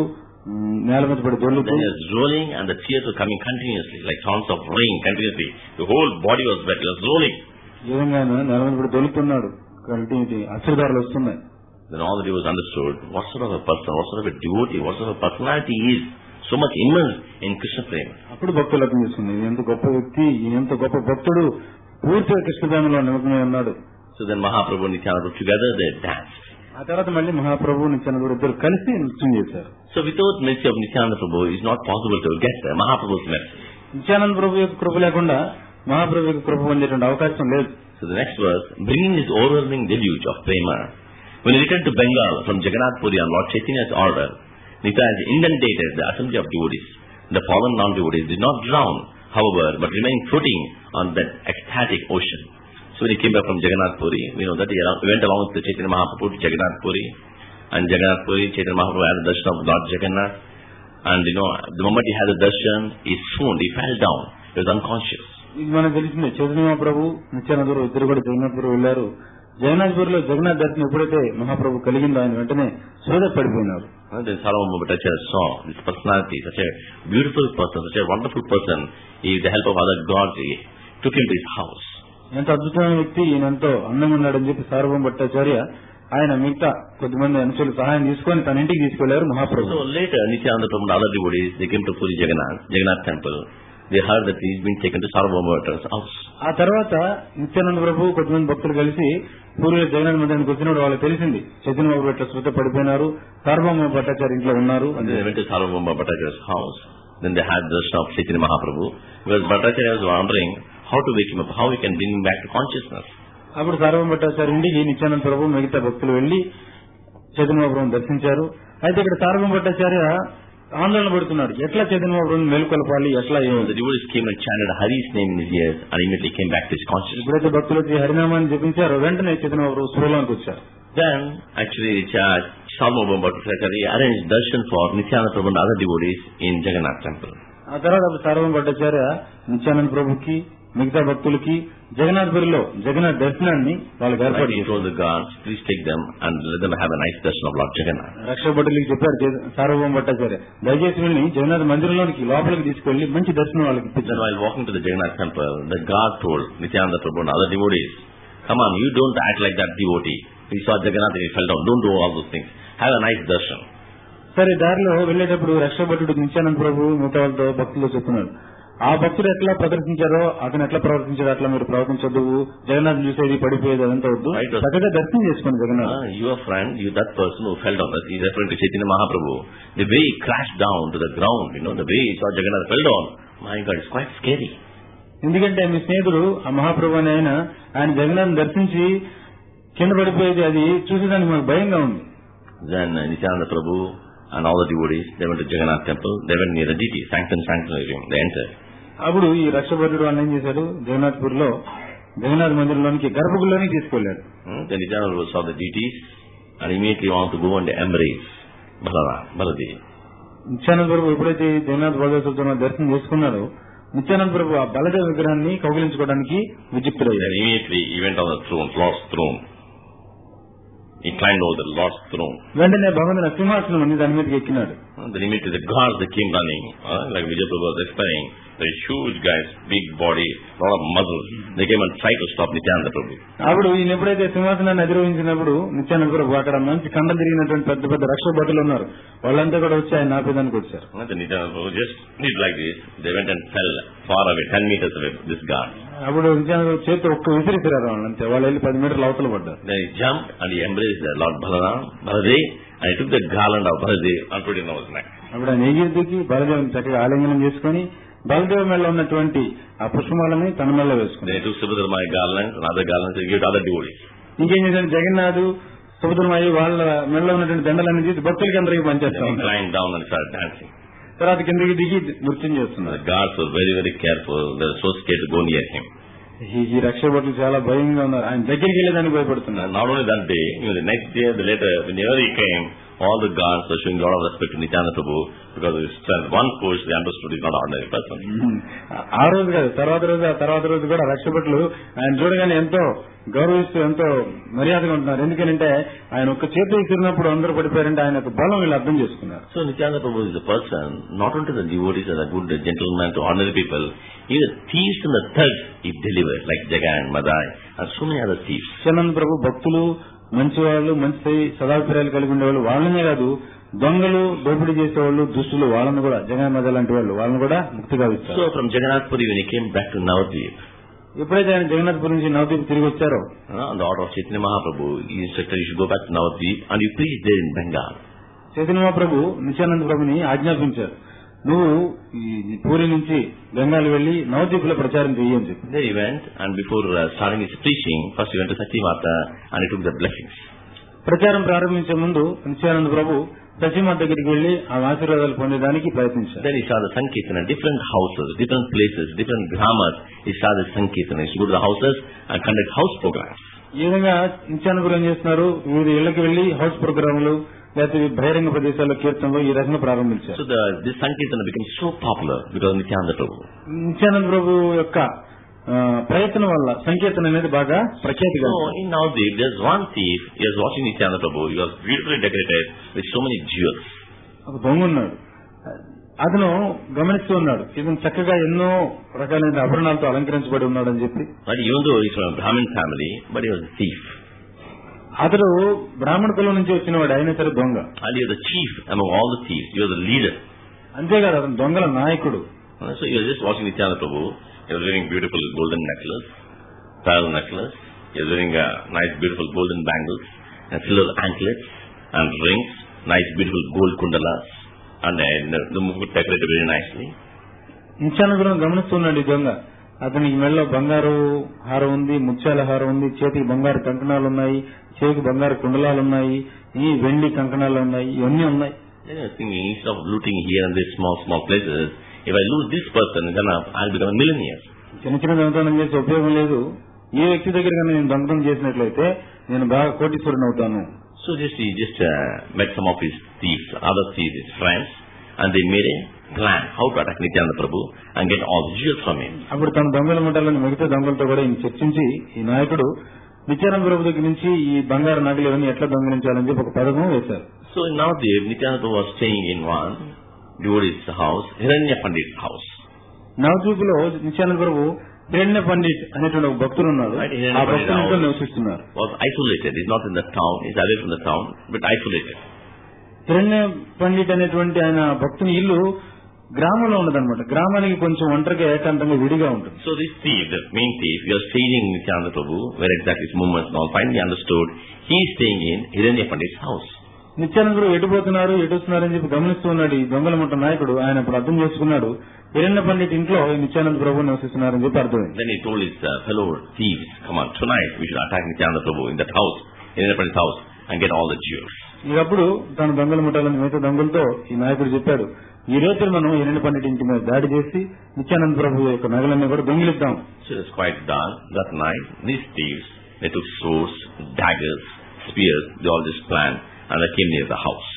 నేల మీద పడి దొర్లుతూ. Then he was rolling and the tears were coming continuously like sounds of rain continuously. The whole body was wet. He was rolling. ఈ విధంగా నేల మీద పడి దొరుకుతున్నాడు. అశ్రుధారలు వస్తున్నాయి. Then all the devotees understood what sort of a person, what sort of a devotee, what sort of a personality he is, so much immersed in Krishna prema. అప్పుడు భక్తులు అర్థం చేసుకుంది ఎంత గొప్ప వ్యక్తి, ఎంత గొప్ప భక్తుడు, పూర్తిగా కృష్ణ ప్రేమలో నిమగ్నమై ఉన్నాడు. So then Mahaprabhu and Nityananda together they danced. ఆ తర్వాత మళ్ళీ మహాప్రభు నిత్యానంద ఇద్దరు కలిసి నృత్యం చేశారు. So without mercy of Nityananda Prabhu, it is not possible to get there. Mahaprabhu's mercy. Nityananda ప్రభు యొక్క కృప లేకుండా మహాప్రభు యొక్క కృప పొందేటువంటి అవకాశం లేదు. So the next verse, bringing this overwhelming deluge of prema, when he returned to Bengal from Jagannath Puri on Lord Chaitanya's order, Nitya has inundated the assembly of devotees. The fallen non-devotees did not drown, however, but remained floating on that ecstatic ocean. So when he came back from Jagannath Puri, we know that he went along with the Chaitanya Mahaprabhu to Jagannath Puri, and Jagannath Puri, Chaitanya Mahaprabhu had the darshan of Lord Jagannath, and you know, the moment he had the darshan, he swooned, he fell down, he was unconscious. ఇది మనకు తెలిసిందే. చైతన్య మహాప్రభు నిత్యానంద ఇద్దరు కూడా జగన్నాథ్పురి వెళ్లారు. జగన్నాథ్పురిలో జగన్నాథ్ దర్శనం ఎప్పుడైతే మహాప్రభు కలిగిందో ఆయన వెంటనే సోద పడిపోయినారు. Then Sarvabhauma Bhattacharya saw this personality, such a beautiful person, such a wonderful person. He, with the help of other gods, he took him to his house. ఎంత అద్భుతమైన వ్యక్తి, ఈయన ఎంతో అందంగా ఉన్నాడని చెప్పి సార్వభౌమ భట్టాచార్య ఆయన మిగతా కొద్దిమంది అనుచరులు సహాయం తీసుకొని తన ఇంటికి తీసుకెళ్లారు మహాప్రభు. So later Nityananda Prabhu and other devotees, they came to Puri Jagannath, Jagannath temple. They heard that he's been taken to Sarvabhauma Bhattacharya's house. ఆ తర్వాత నిత్యానంద ప్రభు కొద్దిమంది భక్తులు కలిసి పూర్వీయ జగన్నాథ్ మందిరానికి వచ్చినప్పుడు వాళ్ళకి తెలిసింది చైతన్య మహాప్రభు ఇట్లా శృత పడిపోయినారు, సార్వభౌమ భట్టాచార్య ఇంట్లో ఉన్నారు. They went to Sarvabhauma Bhattacharya's house. Then they had the darshan of Chaitanya Mahaprabhu, because Bhattacharya was wondering how to wake him up, how he can bring him back to consciousness. అప్పుడు సార్వభౌమ భట్టాచార్య ఇంటికి నిత్యానంద ప్రభు మిగతా భక్తులు వెళ్లి చైతన్య మహాప్రభుని దర్శించారు. అయితే ఇక్కడ సార్వభౌమ భట్టాచార్య ఆందోళన పడుతున్నాడు, ఎట్లా చైతన్య మహాప్రభుని మేలుకొలపాలి, ఎట్లా. The devotees came and chanted Hari's name in his ears and immediately came back to his consciousness. ఎప్పుడైతే భక్తులు వచ్చి హరినామాన్ని జపించారో వెంటనే చైతన్య మహాప్రభు స్పృహలోకి వచ్చారు. Then actually Sarvabhauma Bhattacharya arranged darshan for Nityananda Prabhu and other devotees in Jagannath temple. ఆ తర్వాత సార్వభౌమ భట్టాచార్య నిత్యానంద ప్రభుకి మిగతా భక్తులకి జగన్నాథపురిలో జగన్నాథ్ దర్శనాన్ని వాళ్ళకి ఏర్పాటు చేశారు. He told the gods, please take them and let them have a nice darshan of Lord Jagannath. రక్షక భటులకి చెప్పారు సార్వభౌమ భట్టాచార్య, దయచేసి వీళ్ళని జగన్నాథ్ మందిరంలోనికి లోపలికి తీసుకెళ్లి మంచి దర్శనం వాళ్ళకి ఇప్పించారు. Then while walking to the Jagannath temple, the god told Nityananda Prabhu and other devotees, come on, you don't act like that devotee. He saw Jagannath and he fell down. Don't do all those things. Have a nice darshan. సరే, దారిలో వెళ్లేటప్పుడు రక్షక భటుడు నిత్యానంద ప్రభు మిగతా వాళ్ళతో భక్తులు చెప్తున్నాడు, ఆ భక్తుడు ఎట్లా ప్రదర్శించారో అతను ఎట్లా ప్రవర్తించారో అట్లా మీరు ప్రవర్తించొద్దు, జగన్నాథ్ చూసేది పడిపోయేది అదంతా వద్దు, చక్కగా దర్శనం చేసుకోండి Jagannadh. Your friend, you that person who fell down, that is referring to Chaitanya Mahaprabhu, the way he crashed down to the ground, you know, the way he saw Jagannath fell down, my God, it's quite scary. ఎందుకంటే మీ స్నేహితుడు ఆ మహాప్రభు అని ఆయన ఆయన జగన్నాథ్ దర్శించి కింద పడిపోయేది అది చూసేదానికి మాకు భయంగా ఉంది. Then uh, Nityananda Prabhu and all the devotees, they went to Jagannath temple. They went near the deity, sanctum sanctorium. They entered. అప్పుడు ఈ రక్షభటుడు అని ఏం చేశాడు, జగన్నాథ్పూర్లో జగన్నాథ్ మందిరంలోనికి గర్భగుడిలోనికి తీసుకెళ్లాడు. Then Nityananda Prabhu saw the deities and immediately wanted to go and embrace Balaram, Baladevi. Nityananda ప్రభు ఎప్పుడైతే జగన్నాథ్ బలదేవ దర్శనం చేసుకున్నాడో నిత్యానంద ప్రభు ఆ బలదేవ విగ్రహాన్ని కౌగిలించుకోవడానికి విజిక్తుడయ్యాడు. Immediately he went on the throne, Lord's throne. He climbed over the Lord's throne. వెంటనే భగవంతుని సింహాసనం ఉంది దాని మీదకి ఎక్కినాడు. Then immediately the guards that came running, uh, like Vijay Prabhu was explaining, the huge guys, big body, lot of muscles, they came and tried to stop Nityananda Prabhu. అప్పుడు ఈయన ఎప్పుడైతే సింహాసనాన్ని అధిరోహించినప్పుడు నిత్యానంద ప్రభు అక్కడ మంచి కండ తిరిగినటువంటి పెద్ద పెద్ద రక్షక భటులు ఉన్నారు, వాళ్ళంతా కూడా వచ్చి ఆయన ఆపేదానికి వచ్చారు. Then Nityananda Prabhu just did like this, they went and fell far away, ten meters away, this guard. అప్పుడు నిత్యానంద ప్రభు చేతి ఒక్క విసిరిసిరారు వాళ్ళు, అంతే వాళ్ళు వెళ్ళి పది మీటర్ల అవతల పడ్డారు. Then he jumped and he embraced the Lord Balaram, Baladev, and he took the garland of Baladev and put it on his neck. అప్పుడు ఆయన ఎగిరి దిగి బలదేవుని చక్కగా ఆలింగనం చేసుకుని బలదేవ మెళ్ళ ఉన్నటువంటి ఆ పుష్పమాలని తన మెళ్ళ వేసుకున్నాడు. They took Subhadramaya garlands and other garlands and gave to other devotees. ఇంకేం చేశాడు, జగన్నాథు సుభద్రమయ్య వాళ్ళ మెళ్ళ ఉన్నటువంటి దండలన్నీ తీసి భక్తులకి అందరికీ పనిచేస్తాం. He climbed down and started dancing. తర్వాత కిందకి దిగి నృత్యం చేస్తున్నారు. The guards were very very careful. They were so scared to go near him. ఈ రక్షక భటులు చాలా భయంగా ఉన్నారు, ఆయన దగ్గరికి వెళ్ళేదానికి భయపడుతున్నారు. Not only that day, even the next day, the later, whenever he came, all the guards were showing a lot of respect to Nityananda Prabhu because of his strength. One push, they understood he's not an ordinary person. ఆ రోజు కాదు, తర్వాత రోజు ఆ తర్వాత రోజు కూడా రక్షక భటులు ఆయన చూడగానే ఎంతో గౌరవిస్తూ ఎంతో మర్యాదగా ఉంటున్నారు. ఎందుకంటే ఆయన ఒక చేతి విసిరినప్పుడు అందరూ పడిపోయారంటే ఆయన యొక్క బలం వీళ్ళు అర్థం చేసుకున్నారు. So Nityananda Prabhu is a person, not only the devotees and a good gentleman to ordinary people, even thieves and the thugs he delivered, like Jagan, Madai, and so many other thieves. Nityananda ప్రభు భక్తులు, మంచి వాళ్ళు, మంచి సదాభిప్రాయాలు కలిగి ఉండేవాళ్ళు వాళ్ళనే కాదు, దొంగలు, దోపిడీ చేసేవాళ్ళు, దుష్టులు వాళ్ళని కూడా, జగన్ మద లాంటి వాళ్ళు వాళ్ళని కూడా ముక్తిగా ఇస్తారు. So from Jagannath Puri, when he came back to Navadvip, ఎప్పుడైతే ఆయన జగన్నాథ్పురి నుంచి నవద్వీప్ తిరిగి వచ్చారో, on the order of Chaitanya Mahaprabhu, he instructed you should go back to Navadvip and you preach there in Bengal. Chaitanya Mahaprabhu Nityananda ప్రభుని ఆజ్ఞాపించారు, నువ్వు ఈ పూరి నుంచి బెంగాల్ వెళ్లి నవద్వీప్ లో ప్రచారం చెయ్యని చెప్పి. There he went, and before uh, starting his preaching, first he went to Satyamata and he took the blessings. ప్రచారం ప్రారంభించే ముందు నిత్యానంద ప్రభు సత్యమాత దగ్గరికి వెళ్లి ఆ ఆశీర్వాదాలు పొందడానికి ప్రయత్నించారు. Then he saw the Sankirtana, different houses, different places, different grammars. He saw the Sankirtana. He used to go to the houses and conduct house programs. ఈ విధంగా నిత్యానంద ప్రభు ఏం చేస్తున్నారు, వివిధ ఇళ్లకు వెళ్లి హౌస్ ప్రోగ్రాములు లేకపోతే బహిరంగ ప్రదేశాల్లో కీర్తనలు ఈ రకంగా ప్రారంభించారు. So the this Sankirtana became so popular because of Nityananda Prabhu. Nityananda ప్రభు యొక్క ప్రయత్నం వల్ల సంకీర్తన అనేది బాగా ప్రఖ్యాతిగా. So in Navadvip, there's one thief. He was watching Nityananda Prabhu. He was beautifully decorated with so many jewels. ఒక దొంగ ఉన్నాడు, అతను గమనిస్తూ ఉన్నాడు, ఇతను చక్కగా ఎన్నో రకాలైన ఆభరణాలతో అలంకరించబడి ఉన్నాడు అని చెప్పి. But even though he's from a Brahmin family, but he was a thief. అతడు బ్రాహ్మణ కులం నుంచి వచ్చినవాడు, అయినా సరే దొంగ. And he was the chief among all the thieves. He was the leader. అంతేకాదు అతను దొంగల నాయకుడు. So he was just watching Nityananda Prabhu. He was wearing beautiful golden necklace, pearl necklace. He was wearing a nice beautiful golden bangles and silver anklets and rings, nice beautiful gold kundalas, and uh, the mukut decorated very nicely. Nityananda గమనిస్తున్నాడు ఈ దొంగ. అతనికి మెళ్ళలో బంగారు హారం ఉంది, ముత్యాల హారం ఉంది, చేతికి బంగారు కంకణాలు ఉన్నాయి, చేతికి బంగారు కుండలాలు ఉన్నాయి, ఈ వెండి కంకణాలు ఉన్నాయి, ఇవన్నీ ఉన్నాయి. Then I was thinking, instead of looting here and there small small places, if I lose this person, then I'll become a millionaire. చిన్న చిన్న దొంగతనం చేసే ఉపయోగం లేదు, ఈ వ్యక్తి దగ్గర నేను దొంగతనం చేసినట్లయితే నేను బాగా కోటీశ్వరుని అవుతాను. So just he just uh, met some of his thieves, other thieves, his friends, and they made a plan how to attack Nityananda Prabhu and get all the jewels from him. అప్పుడు తన దొంగల ముఠాలను మిగతా దొంగలతో కూడా ఈయన చర్చించి ఈ నాయకుడు నిత్యానంద ప్రభు దగ్గర నుంచి ఈ బంగారు నగలు ఇవన్నీ ఎట్లా దొంగలించాలని చెప్పి ఒక పథకం వేశారు. So in Navadvip, Nityananda Prabhu was staying in one devotee's house, Hiranya Pandit's house. Navadwip లో నిత్యానంద ప్రభు హిరణ్య పండిట్ అనేటువంటి ఒక భక్తులు ఉన్నారు, Right, ఆ భక్తులతో నివసిస్తున్నారు. Was isolated. He's not in the town. He's away from the town, but isolated. హిరణ్య పండిట్ అనేటువంటి ఆయన భక్తుని ఇల్లు గ్రామంలో ఉండదన్నమాట. గ్రామానికి కొంచెం ఒంటరిగా ఏకాంతంగా విడిగా ఉంటుంది. So this thief, the main thief, he was staying in Nityananda Prabhu, where exactly his movements and all finally understood. He is staying in Hiranya Pandit's house. Nityananda ప్రభు ఎటుపోతున్నారు ఎటు వస్తున్నారని చెప్పి గమనిస్తూ ఉన్నాడు ఈ దొంగల ముఠ నాయకుడు. ఆయన ఇప్పుడు అర్థం చేసుకున్నాడు, హిరణ్య పండిట్ ఇంట్లో నిత్యానంద ప్రభు నివసిస్తున్నారని చెప్పి అర్థమైంది. Then he told his uh, fellow thieves, come on, tonight we should attack Nityananda Prabhu in that house, Hiranya Pandit's house, and get all the jewels. ఇకప్పుడు తన దొంగల ముఠాలను మిగతా దొంగలతో ఈ నాయకుడు చెప్పాడు, ఈ రోజు మనం హిరణ్య పండిట్ ఇంటి మీద దాడి చేసి నిత్యానంద ప్రభు యొక్క నగలన్నీ కూడా దొంగిలిద్దాం. So it was quite dark that night. These thieves, they took swords, daggers, spears, they all just planned, and they came near the house.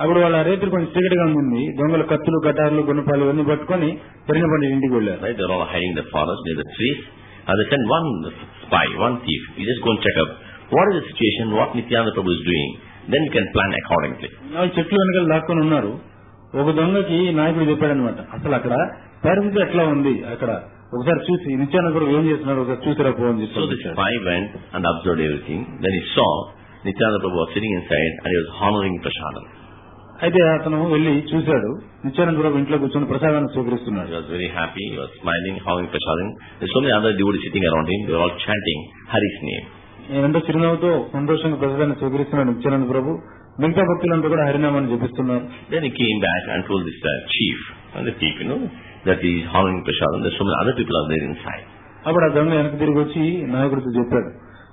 అప్పుడు వాళ్ళ రేతులు కొంచెం చీకటిగా ఉంది. దొంగలు కత్తులు కటార్లు గుణపాలు ఇవన్నీ పట్టుకుని పెరిగిన పండి ఇంటికి వెళ్ళారు. Right, they're all hiding in the forest near the trees. And they sent one spy, one thief. You just go and check up what is the situation, what Nityananda Prabhu is doing. Then you can plan accordingly. వాళ్ళు చెట్లు వెనకాల దాక్కుని ఉన్నారు. ఒక దొంగకి నాయకుడు చెప్పాడనమాట, అసలు అక్కడ పరిస్థితి ఎట్లా ఉంది, అక్కడ ఒకసారి చూసి నిత్యానంద ప్రభు ఏం చేస్తున్నారు ఒకసారి చూసిరా పో అని చెప్పి. So the spy went and observed everything. Then he saw Nityananda Prabhu was sitting inside and he was honoring prasadam. అయితే అతను వెళ్లి చూశాడు, నిత్యానంద ప్రభు ఇంట్లో కూర్చొని ప్రసాదాన్ని స్వీకరిస్తున్నాడు. He was very happy, he was smiling, honoring prasadam. There's so many other devotees sitting around him, they were all chanting Hari's name. ఎంతో చిరునవ్వుతో సంతోషంగా ప్రసాదాన్ని స్వీకరిస్తున్నాడు నిత్యానంద ప్రభు. మిగతా భక్తులంతా కూడా హరినామాన్ని జపిస్తున్నారు. Then he came back and told this uh, chief and the thief, you know, that he is honoring prasadam. There's so many other people are there inside. అప్పుడు ఆ దొంగ వెనక్కి తిరిగి వచ్చి నాయకుడితో చెప్పాడు,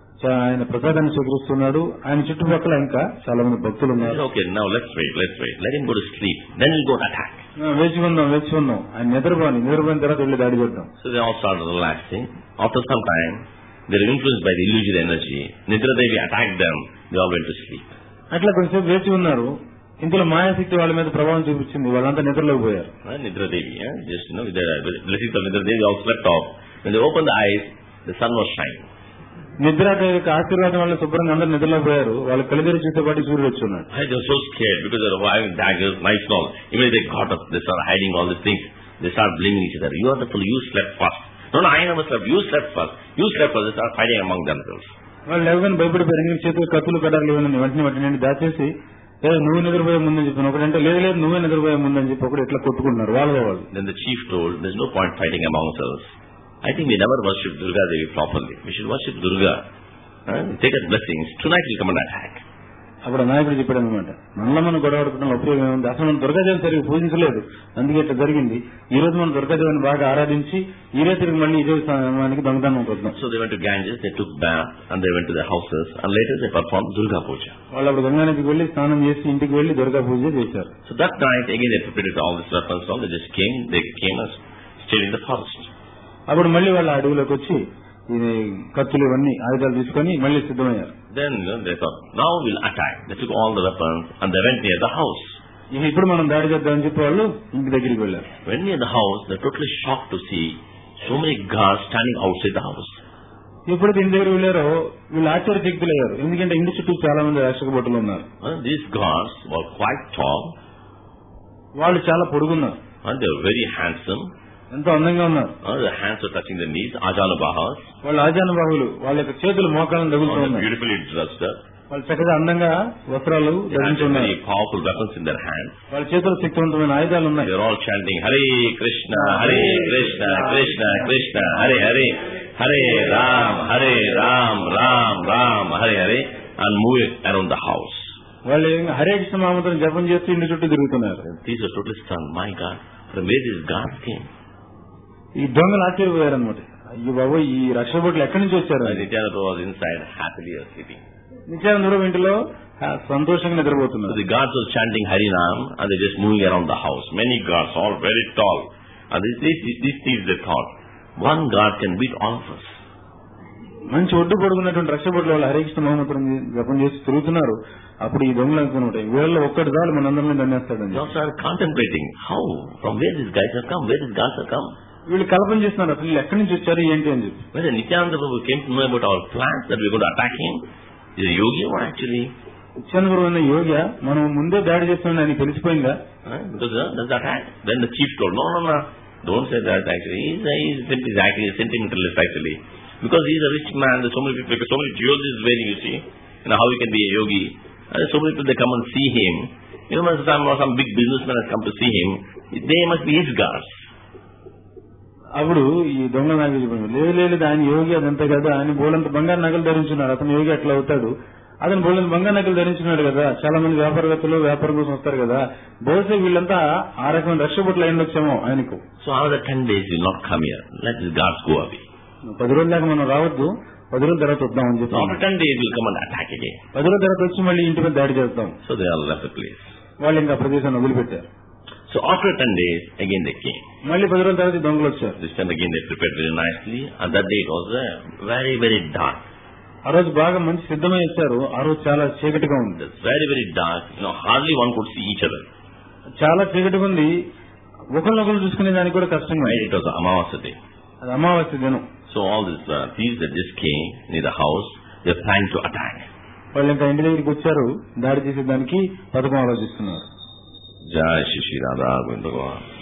ఆయన ప్రసాదాన్ని స్వీకరిస్తున్నాడు, ఆయన చుట్టుపక్కల ఇంకా చాలా మంది భక్తులు ఉన్నారు. Okay, now let's wait, let's wait. Let him go to sleep. Then we'll go to attack. వేచి ఉందాం వేచి ఉందాం ఆయన నిద్రపోని నిద్రపోయిన తర్వాత వెళ్ళి దాడి చేద్దాం. So they all started relaxing. After some time, they were influenced by the illusory energy. Nidra Devi attacked them. They all went to sleep. అట్లా కొంచెంసేపు వేచి ఉన్నారు. ఇందులో మాయాశక్తి వాళ్ళ మీద ప్రభావం చూపించింది. వాళ్ళంతా నిద్రలోకి పోయారు. Nidra Devi, yeah? Just, you know, with the blessings of Nidra Devi, all slept off. When they opened the eyes, the sun was shining. నిద్రాదేవి యొక్క ఆశీర్వాదం వల్ల శుభ్రంగా అందరూ నిద్రలో పోయారు. వాళ్ళు కలిదిరి చూసేపాటి సూర్యుడు వచ్చి ఉన్నాడు. They were so scared because they were having daggers, knives and all. Even they got up, they started hiding all these things. They started blaming each other. You are the fool, you slept first. No, no, I never slept. You slept first. You slept first. They started fighting among themselves. వాళ్ళు ఎవరిని భయపడిపోయారు. English చేతులు కత్తులు కడార్లు ఇవన్నీ వెంటనే వాటిని దాచేసి నువ్వు నిద్రపోయే ముందని చెప్పాను, ఒకటంటే లేదు లేదు నువ్వే నిద్రపోయే ముందని చెప్పి ఒకటి ఎట్లా కొట్టుకుంటున్నారు వాళ్ళ వాళ్ళు. Then the chief told, there's no point fighting among ourselves. I think we never worship Durga Devi properly. We should worship Durga. Uh, take her blessings. Tonight we'll come and attack. అప్పుడు నాయకుడు చెప్పాడు అనమాట, మనలో మనం గొడవడుకున్న ఉపయోగం ఏముంది, అసలు మనం దుర్గాదేవిని సరిగ్గా పూజించలేదు, అందుకే ఇట్లా జరిగింది. ఈ రోజు మనం దుర్గాదేవిని బాగా ఆరాధించి ఈ రేతికి మళ్ళీ ఇదే సమయానికి దొంగతనం కొద్దాం. So they went to Ganges, they took bath and they went to their houses and later they performed Durga Puja. వాళ్ళు అప్పుడు గంగా నదికి వెళ్లి స్నానం చేసి ఇంటికి వెళ్లి దుర్గా పూజ చేశారు. So that night again they prepared all these weapons, all they just came, they came and stayed in the forest. అప్పుడు మళ్ళీ వాళ్ళ అడవిలోకి వచ్చి ఇది కత్తులు ఇవన్నీ ఆయుధాలు తీసుకొని మళ్ళీ సిద్ధమయ్యారు. Then you know, they thought, now we'll attack. They took all the weapons and they went near the house. ఇప్పుడు మనం దాడి చేద్దామని చెప్పి వాళ్ళు ఇంటి దగ్గరికి వెళ్లారు. When near the house, they were totally shocked to see so many guards standing outside the house. ఎప్పుడైతే ఇంటి దగ్గర వెళ్ళారో వీళ్ళు ఆశ్చర్యచకితులయ్యారు. ఎందుకంటే ఇంటి చుట్టూ చాలా మంది రక్షక భటులు ఉన్నారు. These guards were quite tall. వాళ్ళు చాలా పొడుగున్నారు. And they were very handsome. ఎంతో అందంగా ఉన్నారు. The hands were touching the knees, Ajanabahas. వాళ్ళు ఆజానుబాహులు, వాళ్ళ యొక్క చేతులు మోకాలను తగులుతూ ఉన్నాయి. Beautifully dressed up. వాళ్ళు చక్కగా అందంగా వస్త్రాలు ధరించి ఉన్నారు. Very powerful weapons in their hands. వాళ్ళ చేతుల్లో శక్తివంతమైన ఆయుధాలు ఉన్నాయి. They are all chanting Hare Krishna, Hare Krishna, Krishna Krishna, Hare Hare, Hare Ram, Hare Ram, Ram Ram, Hare Hare, and moving around the house. వాళ్ళు హరే కృష్ణ నామమును జపం చేస్తూ ఇంటి చుట్టూ తిరుగుతున్నారు. These are totally stunned. My God, from where these guards came? ఈ దొంగలు ఆశ్చర్యపోయారనమాట. అయ్యో బాబు ఈ రక్షక భటులు ఎక్కడి నుంచి వచ్చారు? Nityananda was inside happily sleeping. Nityananda ఇంటిలో సంతోషంగా నిద్రపోతున్నారు. The guards were chanting Harinam and they just moving around the house. Many guards, all very tall. And these these these thieves they thought, one guard can beat all of us. మంచి ఒడ్డు పడుకున్నటువంటి రక్షక భటులు వాళ్ళు హరికృష్ణ మహామంత్రం జపం చేసి తిరుగుతున్నారు. అప్పుడు ఈ దొంగలు అనుకున్నాయి వీళ్ళలో ఒక్కటి చాలు మనందరినీ దండేస్తాడని. They started contemplating how, from where these guys have come, where these guards have come. వీళ్ళు కల్పన చేస్తున్నారు అసలు ఎక్కడి నుంచి వచ్చారు ఏంటి అని చెప్పి. When Nityananda Prabhu came to know about our plans that we are going to attack him, is a yogi or actually? Nityananda ప్రభు అన్న యోగి మనం ముందే దాడి చేస్తున్నాం అని తెలిసిపోయిందా? Because uh, that's attack. Then the chief told, no, no, no, don't say that actually. He's, he's, he's actually a sentimentalist actually. Because he's a rich man, there's so many people, so many jewels wearing, you see. You know how he can be a yogi. And so many people, they come and see him. You know, some, some big businessman has come to see him. They must be his guards. అప్పుడు ఈ దొంగ నాగేశ్వర చెప్పాడు, లేదు లేదు ఆయన యోగి అదంతా కదా, ఆయన బోలంత బంగారు నగలు ధరించున్నాడు, అతను యోగి అట్లా అవుతాడు, అతను బోలంత బంగారు నగలు ధరించున్నాడు కదా, చాలా మంది వ్యాపారవేత్తలు వ్యాపారం కోసం వస్తారు కదా, బహుశా వీళ్ళంతా ఆ రకమైన రక్షపట్లు అయ్యుండొచ్చేమో ఆయనకు. So another ten days will not come here. Let his guards go away. పది రోజుల దాకా మనం రావద్దు, పది రోజుల తర్వాత వద్దామని చెప్పి. After ten days will come and attack again. పది రోజుల తర్వాత వచ్చి మళ్ళీ ఇంటి మీద దాడి చేస్తాం. So they all left the place. వాళ్ళు ఇంకా ప్రదేశాన్ని వదిలిపెట్టారు. So after ten days, again they came. మళ్ళీ పది రోజుల తర్వాత దొంగలు వచ్చారు. This time again they prepared very nicely, and that day it was uh, very very dark. ఆ రోజు బాగా మంచి సిద్ధమై వచ్చారు. ఆ రోజు చాలా చీకటిగా ఉంది. Very very dark. You know, hardly one could see each other. చాలా చీకటిగా ఉంది. ఒకరినొకరు చూసుకునే దానికి కూడా కష్టంగా ఉంది. It was Amavasya day. అది అమావాస్య దినం. So all these uh, thieves that just came near the house, they are planning to attack. వాళ్ళు ఇంకా ఇంటి దగ్గరికి వచ్చారు, దాడి చేసేదానికి పథకం ఆలోచిస్తున్నారు. Jai Shri Radha Govinda.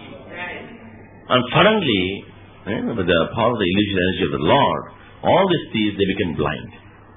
And suddenly, eh, with the power of the illusion energy of the Lord, all these thieves, they became blind.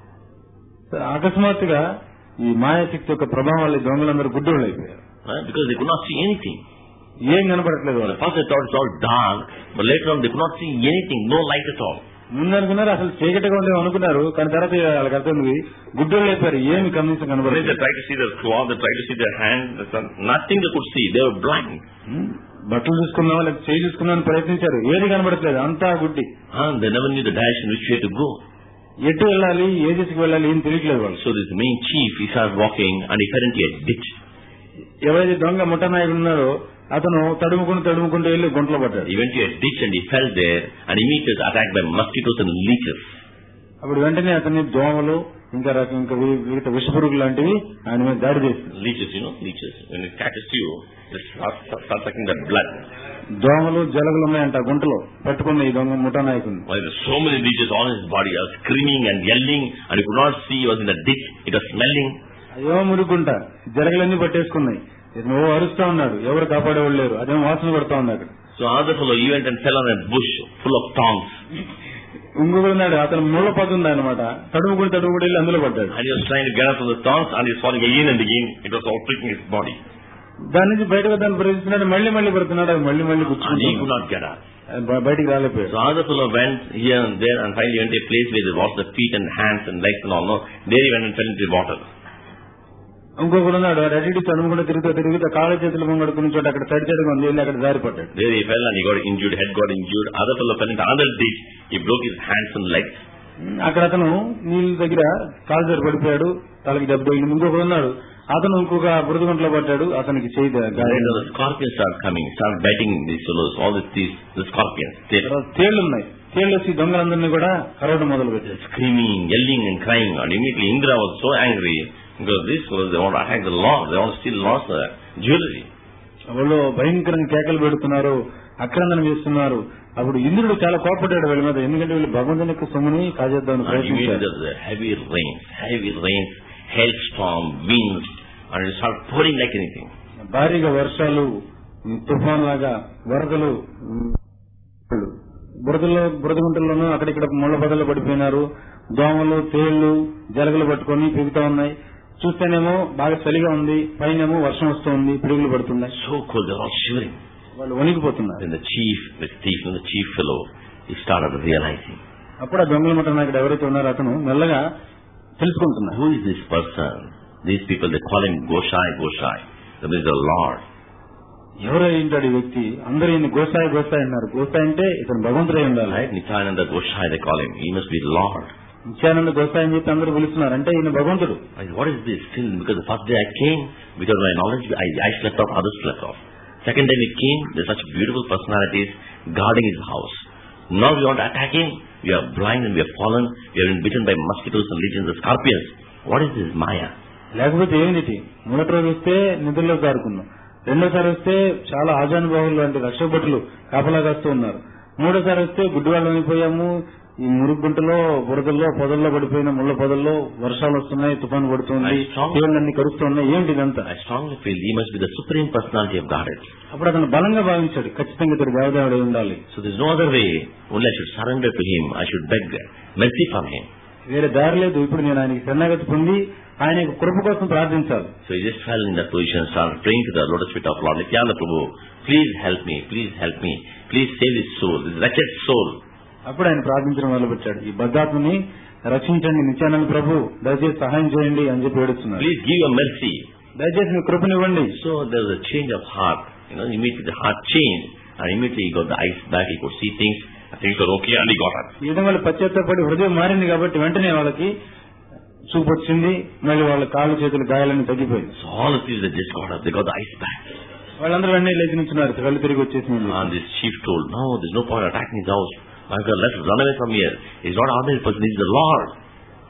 అకస్మాత్తుగా ఈ మాయాశక్తి యొక్క ప్రభావం వల్ల దొంగలందరూ గుడ్డోళ్ళు అయిపోయారు. Because they could not see anything. ఏం కనపడట్లేదు వాళ్ళు. First they thought it's all dark, but later on they could not see anything, no light at all. ముందు అనుకున్నారు అసలు చీకటిగా ఉండే అనుకున్నారు, కానీ తర్వాత వాళ్ళకి అర్థమైంది గుడ్డోళ్ళు అయిపోయారు, ఏమి కనీసం కనపడలేదు. They tried to see their cloth, they tried to see their hand, nothing they could see, they were blind. బట్టలు చూసుకున్నాం, లేకపోతే చేయి చూసుకున్నామని ప్రయత్నించారు, ఏది కనబడట్లేదు, అంతా గుడ్డి. They never knew the direction which way to go. ఎటు వెళ్ళాలి, ఏ దిశకు వెళ్ళాలి ఏం తెలియట్లేదు వాళ్ళు. So this main chief, he started walking and he fell into a ditch. ఎవరైతే దొంగ ముఠా నాయకుడు ఉన్నారో అతను తడుముకుంటూ తడుముకుంటూ వెళ్ళి గుంటలో పడ్డాడు. He went to a ditch and he fell there and immediately was attacked by mosquitoes and leeches. అప్పుడు వెంటనే అతన్ని దోమలు ఇంకా రకం ఇంకా వివిధ విషపురుగులు లాంటివి ఆయన మీద దాడి చేస్తుంది. Leeches, you know, leeches. When it catches you, it starts sucking that blood. దోమలు జలగలు ఉన్నాయంట గుంటలో పట్టుకున్న ఈ దొంగ ముఠా నాయకుడిని. Well, there were so many leeches on his body. He was screaming and yelling and he could not see. He was in the ditch. It was smelling. అయ్యో మురుగుంట, జలగలన్నీ పట్టేసుకున్నాయి. ఇతను ఓ అరుస్తా ఉన్నాడు, ఎవరు కాపాడేవాళ్ళు లేరు, అదేమో వాసన పడతా ఉంది అక్కడ. So another fellow, he went and fell on a bush full of thorns. ఇంకొకరున్నాడు, అతను ముళ్ళ పద్దు ఉంది అనమాట, తడుముకుని తడుముకుని వెళ్ళి అందులో పడ్డాడు. And he was trying to get up from the thorns and he was falling again and again. It was all pricking his body. దాని నుంచి బయటకు దాన్ని ప్రవేశిస్తున్నాడు, మళ్ళీ మళ్ళీ పడుతున్నాడు, అది మళ్ళీ మళ్ళీ And he could not get up. బయటికి రాలేపోయాడు. So another fellow went here and there and finally went to a place where they washed the feet and hands and legs and all. No, there he went and fell into the water. ఇంకొకడు ఉన్నాడు, అటు ఇటు తడుముకుంటూ తిరుగుతూ తిరుగుతూ కాళ్ళ చేతులు ముంగడుకుని చోట అక్కడ తడి తడిగా ఉంది, వెళ్ళి అక్కడ జారిపడ్డాడు. There he fell and he got injured, head got injured. Other fellow fell into another ditch. He broke his hands and legs. అక్కడ అతను నీళ్ళ దగ్గర కాలు జారి పడిపోయాడు, తలకి దెబ్బ తగిలింది. ఇంకొకడు ఉన్నాడు, అతను ఇంకొక బురద గుంటలో పడ్డాడు, అతనికి చేయి గాయం. The scorpions start coming, start biting these fellows, all these thieves, the scorpions. తేళ్లు ఉన్నాయి, తేళ్లు వచ్చి దొంగలందరినీ కూడా కరవడం మొదలు పెట్టారు. Screaming, yelling and crying. And immediately Indra was so angry because these fellows, they want to attack the Lord, they want to steal Lord's uh, jewelry. వాళ్ళు భయంకరంగా కేకలు పెడుతున్నారు, ఆక్రందన చేస్తున్నారు. అప్పుడు ఇంద్రుడు చాలా కోపడ్డాడు వీళ్ళ మీద, ఎందుకంటే వీళ్ళు భగవంతుని యొక్క సొమ్ముని కాజేద్దామని ప్రయత్నించారు. Heavy rains, heavy rains, hailstorm, winds, and it started pouring like anything. భారీగా వర్షాలు, తుఫాన్ లాగా వరదలు, బురదలో బురద గుంటల్లోనూ అక్కడిక్కడ ముళ్ళ బదలు పడిపోయినారు. దోమలు తేళ్లు జలగలు పట్టుకొని పెరుగుతా ఉన్నాయి. చూస్తేనేమో బాగా చలిగా ఉంది, పైనేమో వర్షం వస్తుంది, పిడుగులు పడుతున్నాయి. So cold, they were all shivering. వాళ్ళు వణికిపోతున్నారు. Then the chief, the thief, and the chief fellow, he started realizing. అప్పుడు ఆ దొంగల ముఠా నాయకుడు ఎవరైతే ఉన్నారో అతను మెల్లగా తెలుసుకుంటున్నారు. Who is this person? These people, they call him Goshai, Goshai. That is the Lord. ఎవరై ఉంటాడు ఈ వ్యక్తి? అందరూ ఈయన గోసాయి గోసాయి అన్నారు. గోసాయి అంటే ఇతను భగవంతుడై ఉండాలి. Right? Nityananda Goshai, they call him. He must be Lord. Nityananda గోసాయి అని చెప్పి అందరూ పిలుస్తున్నారు, అంటే ఈయన భగవంతుడు. What is this? Still, because the first day I came, because of my knowledge, I, I slept off, others slept off. Second time it came, there's such beautiful personalities guarding his house. Now we want to attack him. We are blind and we are fallen. We have been bitten by mosquitoes and legions of scorpions. What is this Maya? లేకపోతే ఏమిటి? మొదటి రోజు వస్తే నిద్రలో జారుకున్నాం, రెండోసారి వస్తే చాలా ఆజానుభావులు అంటే రక్షభటులు కాపలా కాస్తూ ఉన్నారు, మూడోసారి వస్తే గుడ్డివాళ్ళు అయిపోయాము, ఈ మురుగు గుంటలో బురదల్లో పొదల్లో పడిపోయిన ముళ్ళ పొదల్లో వర్షాలు వస్తున్నాయి, తుఫాను పడుతుంది, తేళ్లన్నీ కరుస్తూ ఉన్నాయి. ఏంటి ఇదంతా? I strongly feel he must be the supreme personality of Godhead. అప్పుడు అతను బలంగా భావించాడు, ఖచ్చితంగా ఇతడు దేవదేవుడై ఉండాలి. So there's no other way. Only I should surrender to him. I should beg mercy from him. వేరే దారి లేదు. ఇప్పుడు నేను ఆయనకి శరణాగతి పొంది ఆయన కృప కోసం ప్రార్థించాలి. So he just fell in that position and started praying to the lotus feet of Lord Nityananda Prabhu. Please help me. Please help me. Please save this soul, this wretched soul. అప్పుడు ఆయన ప్రార్థించడం మొదలుపెట్టాడు, ఈ బద్ధాత్మని రక్షించండి నిత్యానంద ప్రభు, దయచేసి సహాయం చేయండి అని చెప్పి ఏడుస్తున్నారు. Please give your mercy. దయచేసి మీ కృపనివ్వండి. So there was a change of heart. You know, immediately the heart changed, and immediately he got the eyes back. He could see things. Things were okay, and he got up. ఈ విధంగా పశ్చాత్తాపడి హృదయం మారింది కాబట్టి వెంటనే వాళ్ళకి చూపు వచ్చింది, మళ్ళీ వాళ్ళ కాళ్ళు చేతులు గాయాలన్నీ తగ్గిపోయింది. So all of these they just got up. They got the eyes back. వాళ్ళందరూ వెంటనే లేచి నుంచున్నారు, కళ్ళు తిరిగి వచ్చేసింది. And this chief told, no, there's no point attacking his house. My God, let's run away from here. He's not ordinary person, he's the Lord.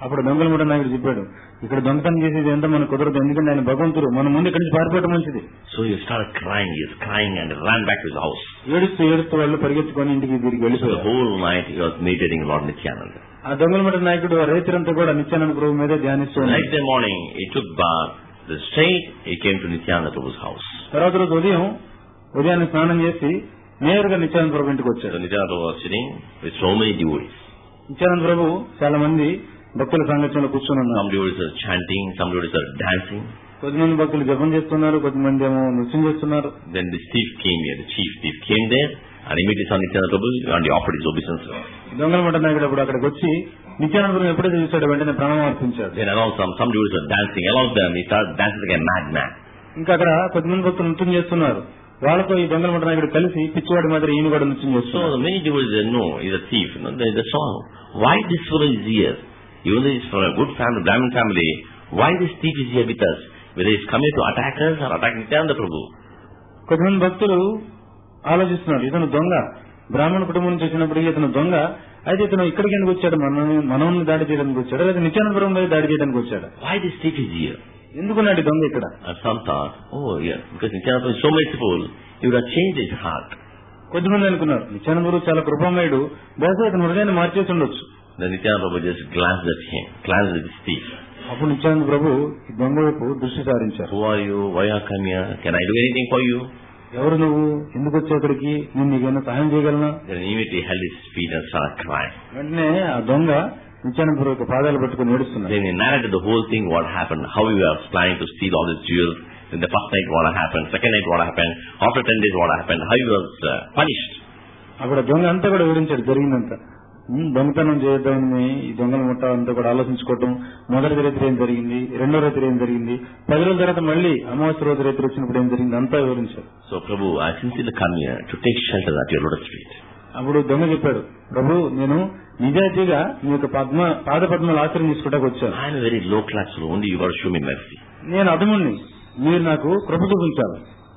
అప్పుడు దొంగల ముఠా నాయకుడు చెప్పాడు, ఇక్కడ దొంగతనం చేసేది ఎంత మనకు కుదరదు, ఎందుకంటే ఆయన భగవంతుడు, మనం ముందు ఇక్కడి నుంచి పారిపోవడం మంచిది. So he started crying, he was crying and ran back to his house. ఏడుస్తూ ఏడుస్తూ వాళ్ళు పరిగెత్తుకొని ఇంటికి తిరిగి So వెళ్ళిపోయారు. the whole night he was meditating Lord Nityananda. ఆ దొంగల ముఠా నాయకుడు రైతులంతా కూడా నిత్యానంద ప్రభు మీదే ధ్యానిస్తూ The ఉన్నారు. next day morning he took bath, the straight he came to Nityananda Prabhu's house. తర్వాత రోజు ఉదయం ఉదయాన్నే స్నానం చేసి నేరుగా నిత్యానంద ప్రభు ఇంటికి వచ్చారు. So Nityananda Prabhu was sitting with so many devotees. Nityananda ప్రభు చాలా మంది భక్తుల సాంగత్యంలో కూర్చొని ఉన్నారు. Some devotees are chanting, some devotees are dancing. కొద్దిమంది భక్తులు జపం చేస్తున్నారు, కొద్దిమంది ఏమో నృత్యం చేస్తున్నారు. Then this thief came here, the chief thief came there and immediately saw Nityananda Prabhu and he offered his obeisance. దొంగల ముఠా నాయకుడు అప్పుడు అక్కడికి వచ్చి నిత్యానంద ప్రభు ఎప్పుడైతే చూశాడు వెంటనే ప్రణామం అర్పించాడు. Then around some, some devotees are dancing, along them he started dancing like a madman. ఇంకా అక్కడ కొద్దిమంది భక్తులు నృత్యం చేస్తున్నారు. వాళ్ళతో ఈ దొంగల ముఠా నాయకుడు కలిసి పిచ్చివాడి మాదిరి ఈయన కూడా నృత్యం So చేస్తున్నారు. many devotees they know he's a thief. You know, they, they saw why this fellow is here. Even though he's from a good family, Brahmin family, why this thief is here with us? Whether he's coming to attack us or attack Nityananda Prabhu. కొద్దిమంది భక్తులు ఆలోచిస్తున్నారు, ఇతను దొంగ, బ్రాహ్మణ కుటుంబం నుంచి వచ్చినప్పుడు ఇతను దొంగ, అయితే ఇతను ఇక్కడికి ఎందుకు వచ్చాడు, మన మనల్ని దాడి చేయడానికి వచ్చాడు, లేదా నిత్యానంద ప్రభు మీద దాడి చేయడానికి వచ్చాడు, Why this thief is here? ఎందుకున్నాడు దొంగ ఇక్కడ? And some thought, oh yeah, because Nityananda Prabhu is so merciful, he would have changed his heart. కొద్దిమంది అనుకున్నారు నిత్యానంద ప్రభు చాలా కృపామయుడు, బహుశా ఇతను హృదయాన్ని మార్చేసి ఉండొచ్చు. Then Nityananda Prabhu just glanced at him, glanced at this thief. అప్పుడు నిత్యానంద ప్రభు ఈ దొంగ వైపు దృష్టి సారించారు. Who are you? Why are you come here? Can I do anything for you? ఎవరు నువ్వు, ఎందుకు వచ్చావు ఇక్కడికి, నేను నీకేమైనా సహాయం చేయగలనా? Then immediately he held his feet and started crying. వెంటనే ఆ దొంగ నిత్యానంద ప్రభు యొక్క పాదాలు పట్టుకుని ఏడుస్తున్నాడు. Then he narrated the whole thing, what happened, how he was planning to steal all his jewels. In the first night what happened, second night what happened, after ten days what happened, how he was uh, punished. అక్కడ దొంగ అంతా కూడా వివరించాడు జరిగిందంతా. ఉమ్, దొంగతనం చేయొద్దామని ఈ దొంగల ముఠా అంతా కూడా ఆలోచించుకోవటం, మొదటి రాత్రి ఏం జరిగింది, రెండో రాత్రి ఏం జరిగింది, పది రోజుల తర్వాత మళ్ళీ అమావాస్య రోజు రాత్రి వచ్చినప్పుడు ఏం జరిగింది అంతా వివరించాడు. So Prabhu, I sincerely come here to take shelter at your lotus feet. అప్పుడు దొంగ చెప్పాడు, ప్రభు నేను నిజాయితీగా మీ యొక్క పద్మ పాద పద్మలు ఆశ్రయం తీసుకుంటాకు వచ్చాను. I am a very low class Lord, only you got to show me mercy. నేను అధముణ్ణి, మీరు నాకు కృప చూపించాలి.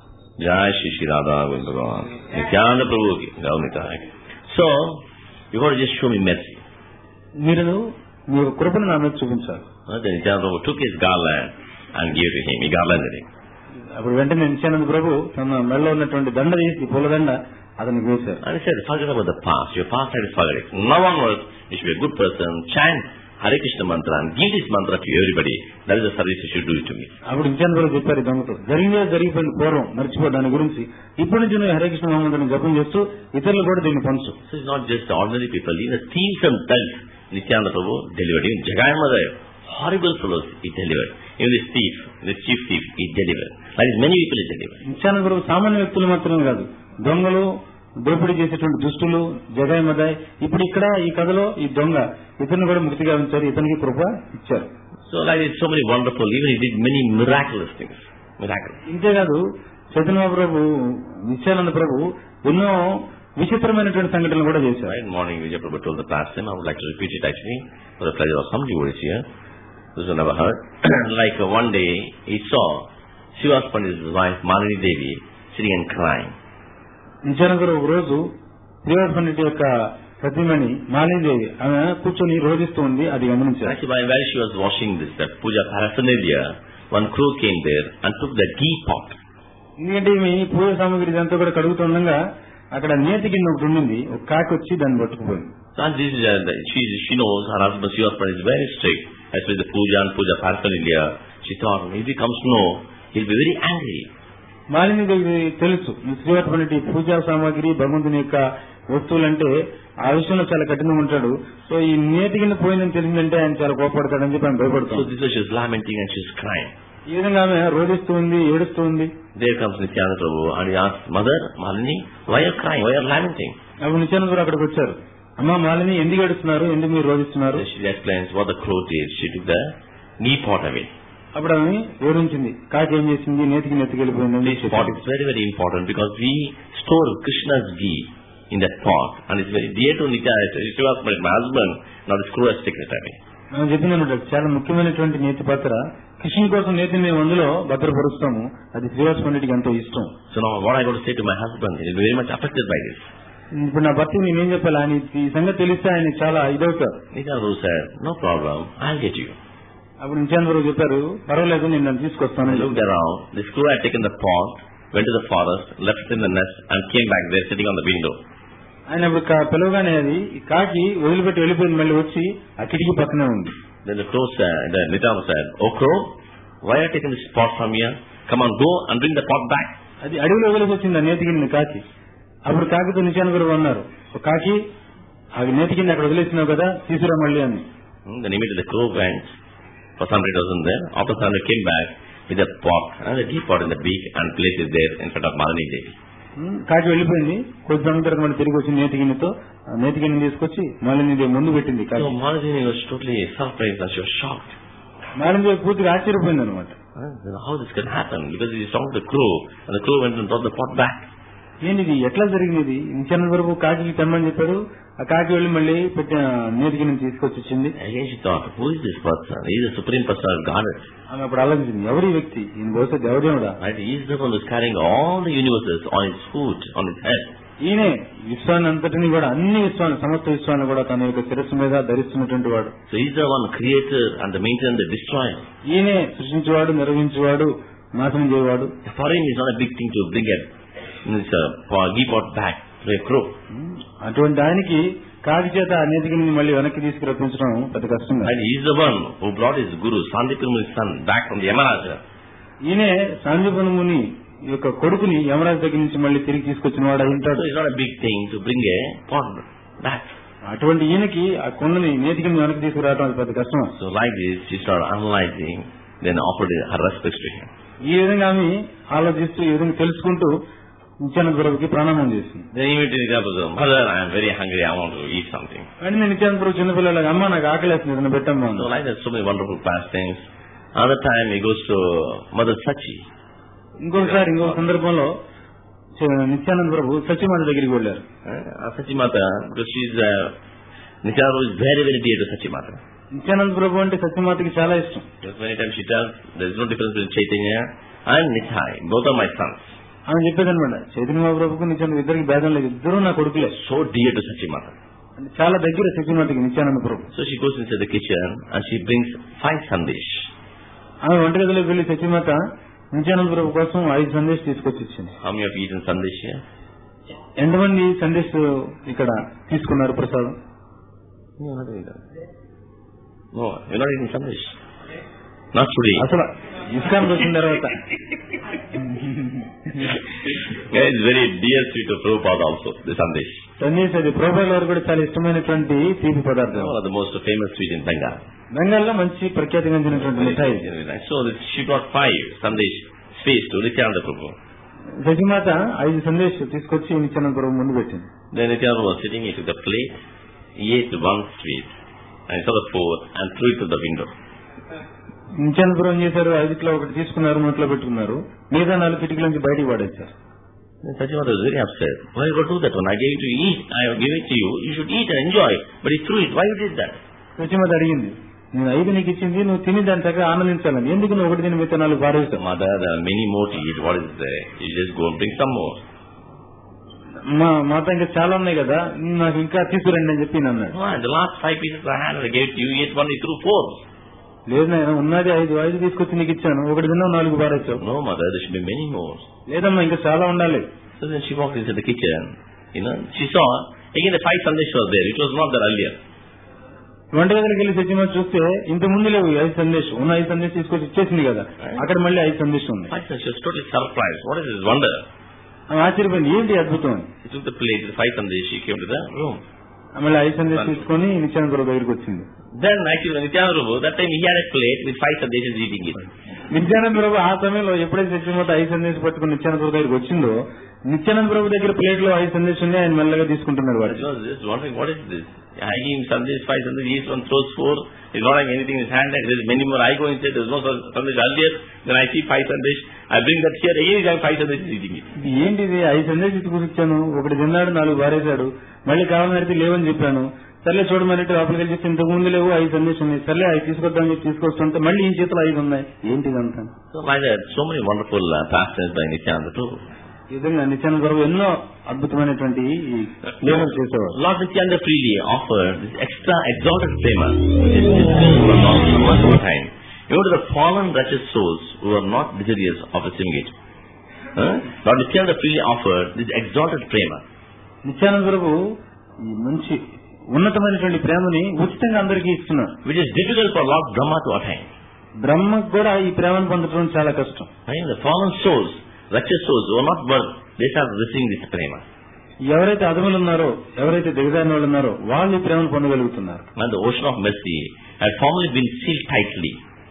Jai Shri Shri Radha Govinda Bhagavan. Nityananda Prabhu ki Gaunita. So, you got to just show me mercy. మీరు మీ యొక్క కృపను నా మీద చూపించాలి. Uh, Then Nityananda Prabhu took his garland and gave to him. He garlanded him. అప్పుడు వెంటనే నిత్యానంద ప్రభు తన మెడలో ఉన్నటువంటి దండ తీసి పూలదండ అతనికి వేశారు. And he said, forget about the past. Your past life is forget it. Now onwards, you should be a good person. Chant Hare Krishna mantra and give this mantra to everybody. That is the service you should do it to me. అప్పుడు నిత్యానంద ప్రభు చెప్పారు ఈ దొంగతో, జరిగితే జరిగిపోయిన పూర్వం మర్చిపో దాని గురించి, ఇప్పటి నుంచి నువ్వు హరే కృష్ణ మహామంత్రాన్ని జపం చేస్తూ ఇతరులు కూడా దీన్ని పంచు. So it's not just ordinary people. Even thieves and thugs, Nityananda Prabhu delivered. Even Jagayamadaya, horrible fellows, he delivered. Even this thief, this chief thief, he delivered. Like many people he delivered. Nityananda ప్రభు సామాన్య వ్యక్తులు మాత్రమే కాదు, దొంగలు, దోపిడీ చేసేటువంటి దుష్టులు, జగాయి మదాయ్, ఇప్పుడు ఇక్కడ ఈ కథలో ఈ దొంగ ఇతను కూడా ముక్తిగా ఉంచారు, ఇతనికి కృప ఇచ్చారు. So like it's so many wonderful, even he did many miraculous things. Miraculous. ఇంతేకాదు Chaitanya ప్రభు, నిత్యానంద ప్రభు ఎన్నో విచిత్రమైనటువంటి సంఘటనలు కూడా చేశారు. Right morning Vijay Prabhu told the past time, I would like to repeat it actually, for the pleasure of some devotees here. This one never heard. Like uh, one day he saw Srivas Pandit's wife Malini Devi sitting and crying. Nityananda ప్రభు ఒక రోజు శ్రీవాస పండిట్ యొక్క సతీమణి మాలినీదేవి ఆమె కూర్చొని రోధిస్తూ ఉంది, అది గమనించారు. Actually, while she was washing this, that puja paraphernalia, one crow came there and took the ghee pot. ఎందుకంటే మీ పూజ సామాగ్రి ఇదంతా కూడా కడుగుతుండగా అక్కడ నేతి గిన్నె ఒకటి ఉండింది, ఒక కాకి వచ్చి దాన్ని పట్టుకుపోయింది. And this is, uh, she, she knows her husband Srivas Pandit is very strict, especially the puja and puja paraphernalia. She thought, if he comes to know, he'll be very angry. Malinidevi తెలుసు శ్రీవాస పండిట్ పూజా సామాగ్రి భగవంతుని యొక్క వస్తువులంటే ఆ విషయంలో చాలా కఠినంగా ఉంటాడు, so ఈ నేతి గిన్నె పోయిందని తెలిసిందంటే ఆయన చాలా కోపడతాడని చెప్పి ఆయన So భయపడుతుంది. this is she's lamenting and she's crying. ఈ విధంగా ఆమె రోధిస్తూ ఉంది, ఏడుస్తూ ఉంది. There comes Nityananda Prabhu and he asks, Mother, Malini, why are you crying? Why are you lamenting? అప్పుడు నిత్యానంద ప్రభు అక్కడికి వచ్చారు. అమ్మ మాలిని, ఎందుకు ఏడుస్తున్నారు, ఎందుకు మీరు రోధిస్తున్నారు? So she explains what the crow did. She took the ghee pot away. అప్పుడు ఆమె వివరించింది, కాకి ఏం చేసింది, నేతికి నెత్తికెళ్ళిపోయింది. This pot is very, very important because we store Krishna's ghee in that pot and it's very dear to Nityananda. Srivas Pandit, my husband, now this crow has taken it away. మనం చెప్పిందన్నమాట చాలా ముఖ్యమైనటువంటి నేతి పాత్ర, కృష్ణుని కోసం నేతిని మేము అందులో భద్రపరుస్తాము, అది శ్రీవాస పండిట్కి ఎంతో ఇష్టం. So now what I got to say to my husband, he will be very much affected by this. ఇప్పుడు నా భర్తకి నేనేం చెప్పాలి, ఆయన ఈ సంగతి తెలిస్తే ఆయన చాలా ఇదవుతారు. Nityananda Prabhu said, no problem, I'll get you. అప్పుడు నిత్యానంద ప్రభు చెప్పారు, పర్వాలేదు నేను నన్ను తీసుకొస్తాను. I looked around, this crow had taken the pot, went to the forest, left it in the nest and came back there sitting on the window. ఆయన ఇప్పుడు పిలవగానే అది కాకి వదిలిపెట్టి వెళ్ళిపోయింది, మళ్ళీ వచ్చి ఆ కిటికీ పక్కనే ఉంది. Then the crow said, the Nityananda said, oh crow, why are you taking this pot from here? Come on, go and bring the pot back. అది అడవిలో వదిలికి వచ్చింది ఆ నేతికింది కాకి. అప్పుడు కాకితో నిత్యానంద ప్రభు అన్నారు, కాకి ఆ నేతికింది అక్కడ వదిలేసినావు కదా, తీసుకురా మళ్ళీ అని. Then immediately the crow went. For some reason wasn't there. After some time came back with a pot and a teapot in the beak and placed it there in front of Malini Devi. కాకి వెళ్ళిపోయింది. కొద్ది సమయం తర్వాత మళ్ళీ తిరిగి వచ్చి నేతిగిన్నెతో నేతిగిన్నె తీసుకొచ్చి మాలిని దేవి ముందు పెట్టింది. So Malini was totally surprised and she was shocked. Malini దేవి పూర్తిగా ఆశ్చర్యపోయింది అనమాట. How this can happen? Because he saw the crow and the crow went and brought the pot back. ఏంటిది, ఎట్లా జరిగినది? నిత్యానంద ప్రభు కాకి తెమ్మని చెప్పారు, ఆ కాకి వెళ్ళి మళ్ళీ పెట్టిన నేతిగిన్నె తీసుకొచ్చి ఇచ్చింది. Again she thought, who is this person? He is the supreme person of Godhead. ఆమె అప్పుడు ఆలోచించింది, ఎవరి వ్యక్తి, ఈయన బహుశా దేవదేవుడా. Right? He is the one who is carrying all the universes on his foot, on his head. ఈయనే విశ్వాన్ని అంతటిని కూడా, అన్ని విశ్వాన్ని, సమస్త విశ్వాన్ని కూడా తన యొక్క శిరస్సు మీద ధరిస్తున్నటువంటి వాడు. So he is the one creator and the maintainer, the destroyer. ఈయనే సృష్టించేవాడు, నిర్వహించేవాడు, నాశనం చేయవాడు. For him is not a big thing to bring it. It's a teapot back to a crow. అటువంటి ఆయనకి కాకి చేత ఆ నేతిగిన్నెని మళ్ళీ వెనక్కి తీసుకు రప్పించడం పెద్ద కష్టం. And he is the one who brought his guru Sandipani Muni's son back from the Yamaraja. ఈయనే సాందీపని ముని యొక్క కొడుకుని యమరాజు దగ్గర నుంచి మళ్ళీ తిరిగి తీసుకొచ్చిన వాడు అయి ఉంటాడు. So it's not a big thing to bring a pot back. అటువంటి ఈయనకి ఆ కొండని నేతిగిన్నె వెనక్కి తీసుకురావడం అది పెద్ద కష్టం. So like this she started analyzing, then offered her respects to him. ఈ విధంగా ఆమె ఆలోచిస్తూ ఈ విధంగా తెలుసుకుంటూ నిత్యానంద ప్రభుకి ప్రణామం చేసింది. Then immediately he said, mother, I am very hungry, I want to eat something. అంటే నేను నిత్యానంద ప్రభు చిన్నపిల్లలాగా, అమ్మ నాకు ఆకలేస్తుంది, ఏదైనా పెట్టమ్మా. So like that, so many wonderful pastimes. Another time he goes to Mother Sachi. ఇంకొకసారి ఇంకొక సందర్భంలో నిత్యానంద ప్రభు సచిమాత దగ్గరికి వెళ్ళారు. Sachimata, because she is uh, Nityananda is very very dear to Sachimata. Nityananda ప్రభు అంటే సత్యమాతకి చాలా ఇష్టం. Just many times she tells there is no difference between Chaitanya and Nithai. Both are my sons. ఆమె చెప్పేదనమాట, చైతన్య మహాప్రభుకు నిత్యానంద ఇద్దరికి భేదం లేదు, ఇద్దరు నా కొడుకులే. So dear to Sachimata. చాలా దగ్గర సత్యమాతకి నిత్యానంద ప్రభు. So she goes inside the kitchen and she brings five sandesh. ఆమె వంటగదిలోకి వెళ్లి సత్యమాత నిత్యానంద ప్రభు కోసం ఐదు సందేశ్ తీసుకొచ్చి ఇచ్చింది. How many of you eaten sandesh here? ఎంతమంది సందేశ్ ఇక్కడ తీసుకున్నారు ప్రసాదం? No, not eating that. No, you're not eating sandesh. Not today. అసలు ఇస్కాన్ వచ్చిన తర్వాత It's very dear sweet to Prabhupada also, the sandesh. Sandesh అది ప్రభుపాద గారు కూడా చాలా ఇష్టమైనటువంటి తీపి పదార్థం. One of the most famous sweet in Bengal. బెంగాల్లో మంచి ప్రఖ్యాతిగాంచినటువంటి మిఠాయి. So she brought five sandesh sweets to Nityananda Prabhu. సచిమాత ఐదు సందేశ్ తీసుకొచ్చి నిత్యానంద ప్రభు ముందు పెట్టింది. Then Nityananda was sitting, he took the plate, he ate one sweet, and saw the fourth and threw it to the window. Nityananda ప్రభు ఏం చేశారు, ఐదుట్లో ఒకటి తీసుకున్నారు, నోట్లో పెట్టుకున్నారు, మిగతా నాలుగు కిటికీల నుంచి బయటికి పడేశారు. Sachimata was very upset. Why you got to do that one? I gave it to you eat. I gave it to you. You should eat and enjoy. But he threw it. Why you did that? సచిమాత అడిగింది, నేను ఐదు నీకు ఇచ్చింది, నువ్వు తిని దాని దగ్గర ఆనందించాలని, ఎందుకు నువ్వు ఒకటి తిని మిగతా నాలుగు పారేస్తావు? Mother, there are many more to eat. What is there? You just go and bring some more. మా మాత ఇంకా చాలా ఉన్నాయి కదా, నాకు ఇంకా తీసుకురండి అని చెప్పి అన్నాడు. The last five pieces I had, I gave it to you. You ate one, you threw four. లేదు నాయన, ఉన్నది ఐదు, ఐదు తీసుకొచ్చి నీకు ఇచ్చాను, ఒకటి తిన్నావు, నాలుగు పారేస్తావు. No, mother, there should be many more. లేదమ్మా, ఇంకా చాలా ఉండాలి. So then she walked into the kitchen. You know, she saw again the five sandesh was there. It was not there earlier. వంటగదికి వెళ్ళి సచిమాత చూస్తే ఇంత ముందు లేవు ఐదు సందేశం, ఉన్న ఐదు సందేశం తీసుకొచ్చి ఇచ్చేసింది కదా, అక్కడ మళ్ళీ ఐదు సందేశం ఉంది. She was totally surprised. What is this wonder? ఆమె ఆశ్చర్యపోయింది, ఏంటి అద్భుతం అని. She took the plate, the five sandesh, she came to the room. మళ్ళీ ఐదు సందేశం తీసుకొని నిత్యానంద ప్రభు దగ్గరికి వచ్చింది. Then actually Nityananda Prabhu, that time he had a plate with five sandeshes eating it. Nityananda ప్రభు ఆ సమయంలో ఎప్పుడైతే సత్యమాత ఐదు సందేశం పట్టుకుని నిత్యానంద ప్రభు దగ్గరికి వచ్చిందో, నిత్యానంద ప్రభు దగ్గర ప్లేట్ లో ఐదు సందేశం ఉన్నాయి, ఆయన మెల్లగా తీసుకుంటున్నారు. వాడు just wondering, what is this? I give him sandesh, five sandesh, he eats one, throws four. He's not having anything in his hand. There is many more. I go inside, there is no sandesh earlier. Then I see five sandesh. I bring that here. Again he's having five sandesh eating it. ఏంటిది, ఐదు సందేశం తీసుకొచ్చాను, ఒకటి తిన్నాడు, నాలుగు పారేశాడు, మళ్ళీ కావాలని లేవని చెప్పాను, సర్లే చూడమన్నట్టు లోపలికి వెళ్ళి చెప్తే ఇంతకు ముందు లేవు ఐదు సందేశం ఉన్నాయి, సర్లే అవి తీసుకొద్దామని చెప్పి తీసుకొస్తుంటే మళ్ళీ ఈ చేతులు ఐదు ఉన్నాయి, ఏంటిది అంతా. So like that, so many wonderful uh, pastimes by Nityananda too. ఈ విధంగా నిత్యానంద ప్రభు ఎన్నో అద్భుతమైనటువంటి లీలలు చేసేవారు. Lord Nityananda freely offered this extra exalted prema, which is discussed for Lord Brahma over time. You know, to the fallen wretched souls who are not desirous of receiving it. Huh? Lord Nityananda freely offered this exalted prema. Nityananda ప్రభు ఈ మంచి ఉన్నతమైనటువంటి ప్రేమని ఉచితంగా అందరికీ ఇస్తున్నారు. Which is difficult for Lord Brahma to attain. బ్రహ్మకు కూడా ఈ ప్రేమను పొందడం చాలా కష్టం. Right? The fallen souls, wretched souls who are not worth, they start receiving this prema. ఎవరైతే అధములు ఉన్నారో, ఎవరైతే దిగజారిన వాళ్ళు ఉన్నారో వాళ్ళు ఈ ప్రేమను పొందగలుగుతున్నారు. And the ocean of mercy had formerly been sealed tightly.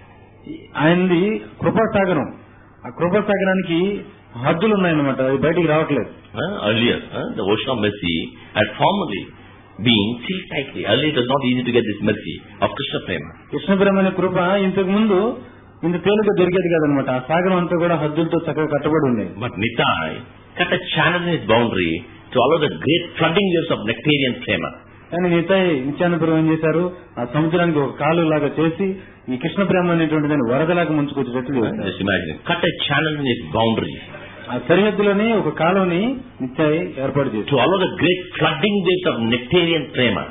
ఆయనది కృపాసాగరం. ఆ కృపాసాగరానికి హద్దులు ఉన్నాయన్నమాట, అది బయటికి రావట్లేదు. Uh, earlier, uh, the ocean of mercy had formerly been sealed tightly. Earlier it was not easy to get this mercy of Krishna prema. Krishna ప్రేమ అనే కృప ఇంతకు ముందు ఇంత తేలిక దొరికేది కాదనమాట. ఆ సాగరం అంతా కూడా హద్దులతో చక్కగా కట్టబడి ఉండేది. But Nitai cut a channel in his boundary to allow the great flooding waves of nectarian prema. కానీ నితాయి నిత్యానంద ప్రభు ఏం చేశారు, ఆ సముద్రానికి ఒక కాలు లాగా చేసి ఈ కృష్ణ ప్రేమ అనేటువంటి దాన్ని వరదలాగా ముంచుకొచ్చేటట్లు చేశారు. Just imagine, cut a channel in his boundary ఆ సరిహద్దులోని ఒక కాలువని నిత్యాయి ఏర్పాటు చేశారు. to allow the great flooding waves of nectarian prema.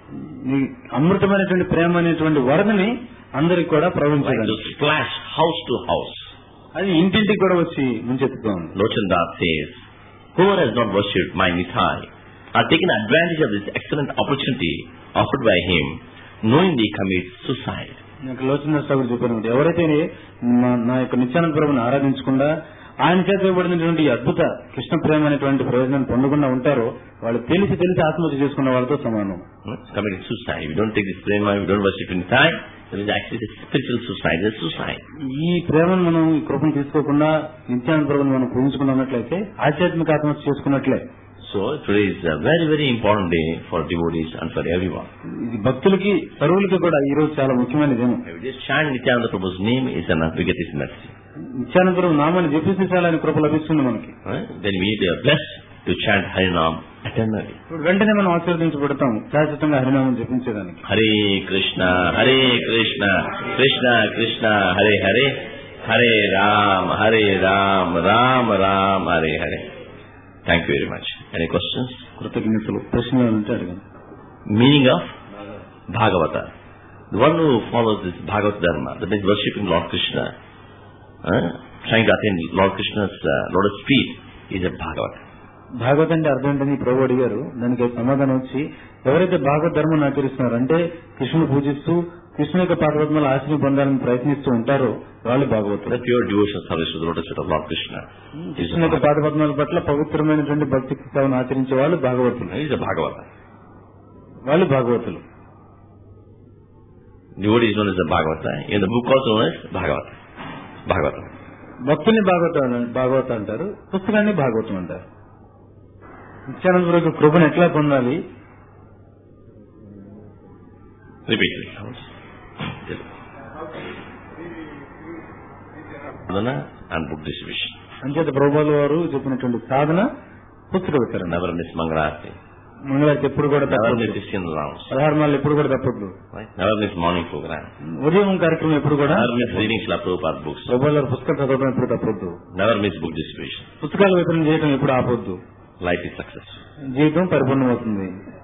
ఈ అమృతమైనటువంటి ప్రేమ అనేటువంటి వరదని అందరికి కూడా Like ప్రవహించారు. to splash house to house. అది ఇంటింటికి కూడా వచ్చి ముంచెత్తుతూ ఉంది. Lochandas says, whoever has not worshipped my Nitai are taken advantage of this excellent opportunity offered by him, knowingly commits suicide. నాకు లోచన సాగుడు చెప్పారు, ఎవరైతే మా- నా యొక్క నిత్యానంద ప్రభుని ఆరాధించకుండా ఆయన చేత ఇవ్వబడినటువంటి అద్భుత కృష్ణ ప్రేమ అనేటువంటి ప్రయోజనాన్ని పొందకుండా ఉంటారో వాళ్ళు తెలిసి తెలిసి ఆత్మహత్య చేసుకున్న వాళ్ళతో సమానం. Hmm? Committing suicide. We don't take this prema, we don't worship Nitai. There is actually a spiritual suicide. There is suicide. ఈ ప్రేమను మనం ఈ కృపను తీసుకోకుండా నిత్యానంద ప్రభుని మనం పూజించుకున్నట్లయితే ఆధ్యాత్మిక ఆత్మహత్య చేసుకున్నట్లే. So today is a very, very important day for devotees and for everyone. ఇది భక్తులకి సర్వులకి కూడా ఈ రోజు చాలా ముఖ్యమైన దినం. If we just chant Nityananda Prabhu's name is enough, we get his mercy. Nityananda ప్రభు నామాన్ని జపిస్తే చాలా ఆయన కృప లభిస్తుంది మనకి. Right? Then we need a blessed to chant Harinam eternally. ఇప్పుడు వెంటనే మనం ఆశీర్వదించబడతాం శాశ్వతంగా హరినామం జపించేదానికి. Hare Krishna, Hare Krishna, Krishna Krishna, Hare Hare, Hare Ram, Hare Ram, Ram Ram, Hare Hare. Thank you very much. Any questions? కృతజ్ఞతలు. ప్రశ్నలు ఉంటే అడగండి. Meaning of Bhagavata. The one who follows this Bhagavad Dharma, that means worshipping Lord Krishna, uh, trying to attain Lord Krishna's uh, lotus feet, is a Bhagavata. భాగవత అంటే అర్థం ఏంటని ప్రభు అడిగారు. దానికి సమాధానం వచ్చి ఎవరైతే భాగవత ధర్మాన్ని ఆచరిస్తున్నారో అంటే కృష్ణుని పూజిస్తూ కృష్ణ యొక్క పాదపద్మాల ఆశని పొందాలని ప్రయత్నిస్తూ ఉంటారో వాళ్ళు భాగవతులు. The pure devotional service to the lotus feet of Lord Krishna. Krishna యొక్క పాదపద్మాల పట్ల పవిత్రమైనటువంటి భక్తి సేవను ఆచరించే వాళ్ళు భాగవతులు. He is a Bhagavata. వాళ్ళు భాగవతులు. Devotee is known as a Bhagavata. In the book also known as Bhagavata. Bhagavata. భక్తుల్ని భాగవత భాగవత అంటారు, పుస్తకాన్ని భాగవతం అంటారు. నిత్యానంద ప్రభు యొక్క కృపను ఎట్లా పొందాలి? Repeat it. Sadhana and book distribution. అంచేత ప్రభువుల వారు చెప్పినటువంటి సాధన, పుస్తక వితరణ. Never miss Mangalarti. మంగళారతి ఎప్పుడు కూడా Never తప్పదు. miss Christian rounds. పదహారు మాలు ఎప్పుడు కూడా తప్పదు. Right? Never miss morning program. ఉదయం కార్యక్రమం ఎప్పుడు కూడా Never miss reading Srila Prabhupada books. ప్రభువుల వారి పుస్తకాలు చదవడం ఎప్పుడు తప్పొద్దు. Never miss book distribution. పుస్తకాలు వితరణ చేయడం ఎప్పుడు ఆపొద్దు. Life is successful. జీవితం పరిపూర్ణమవుతుంది.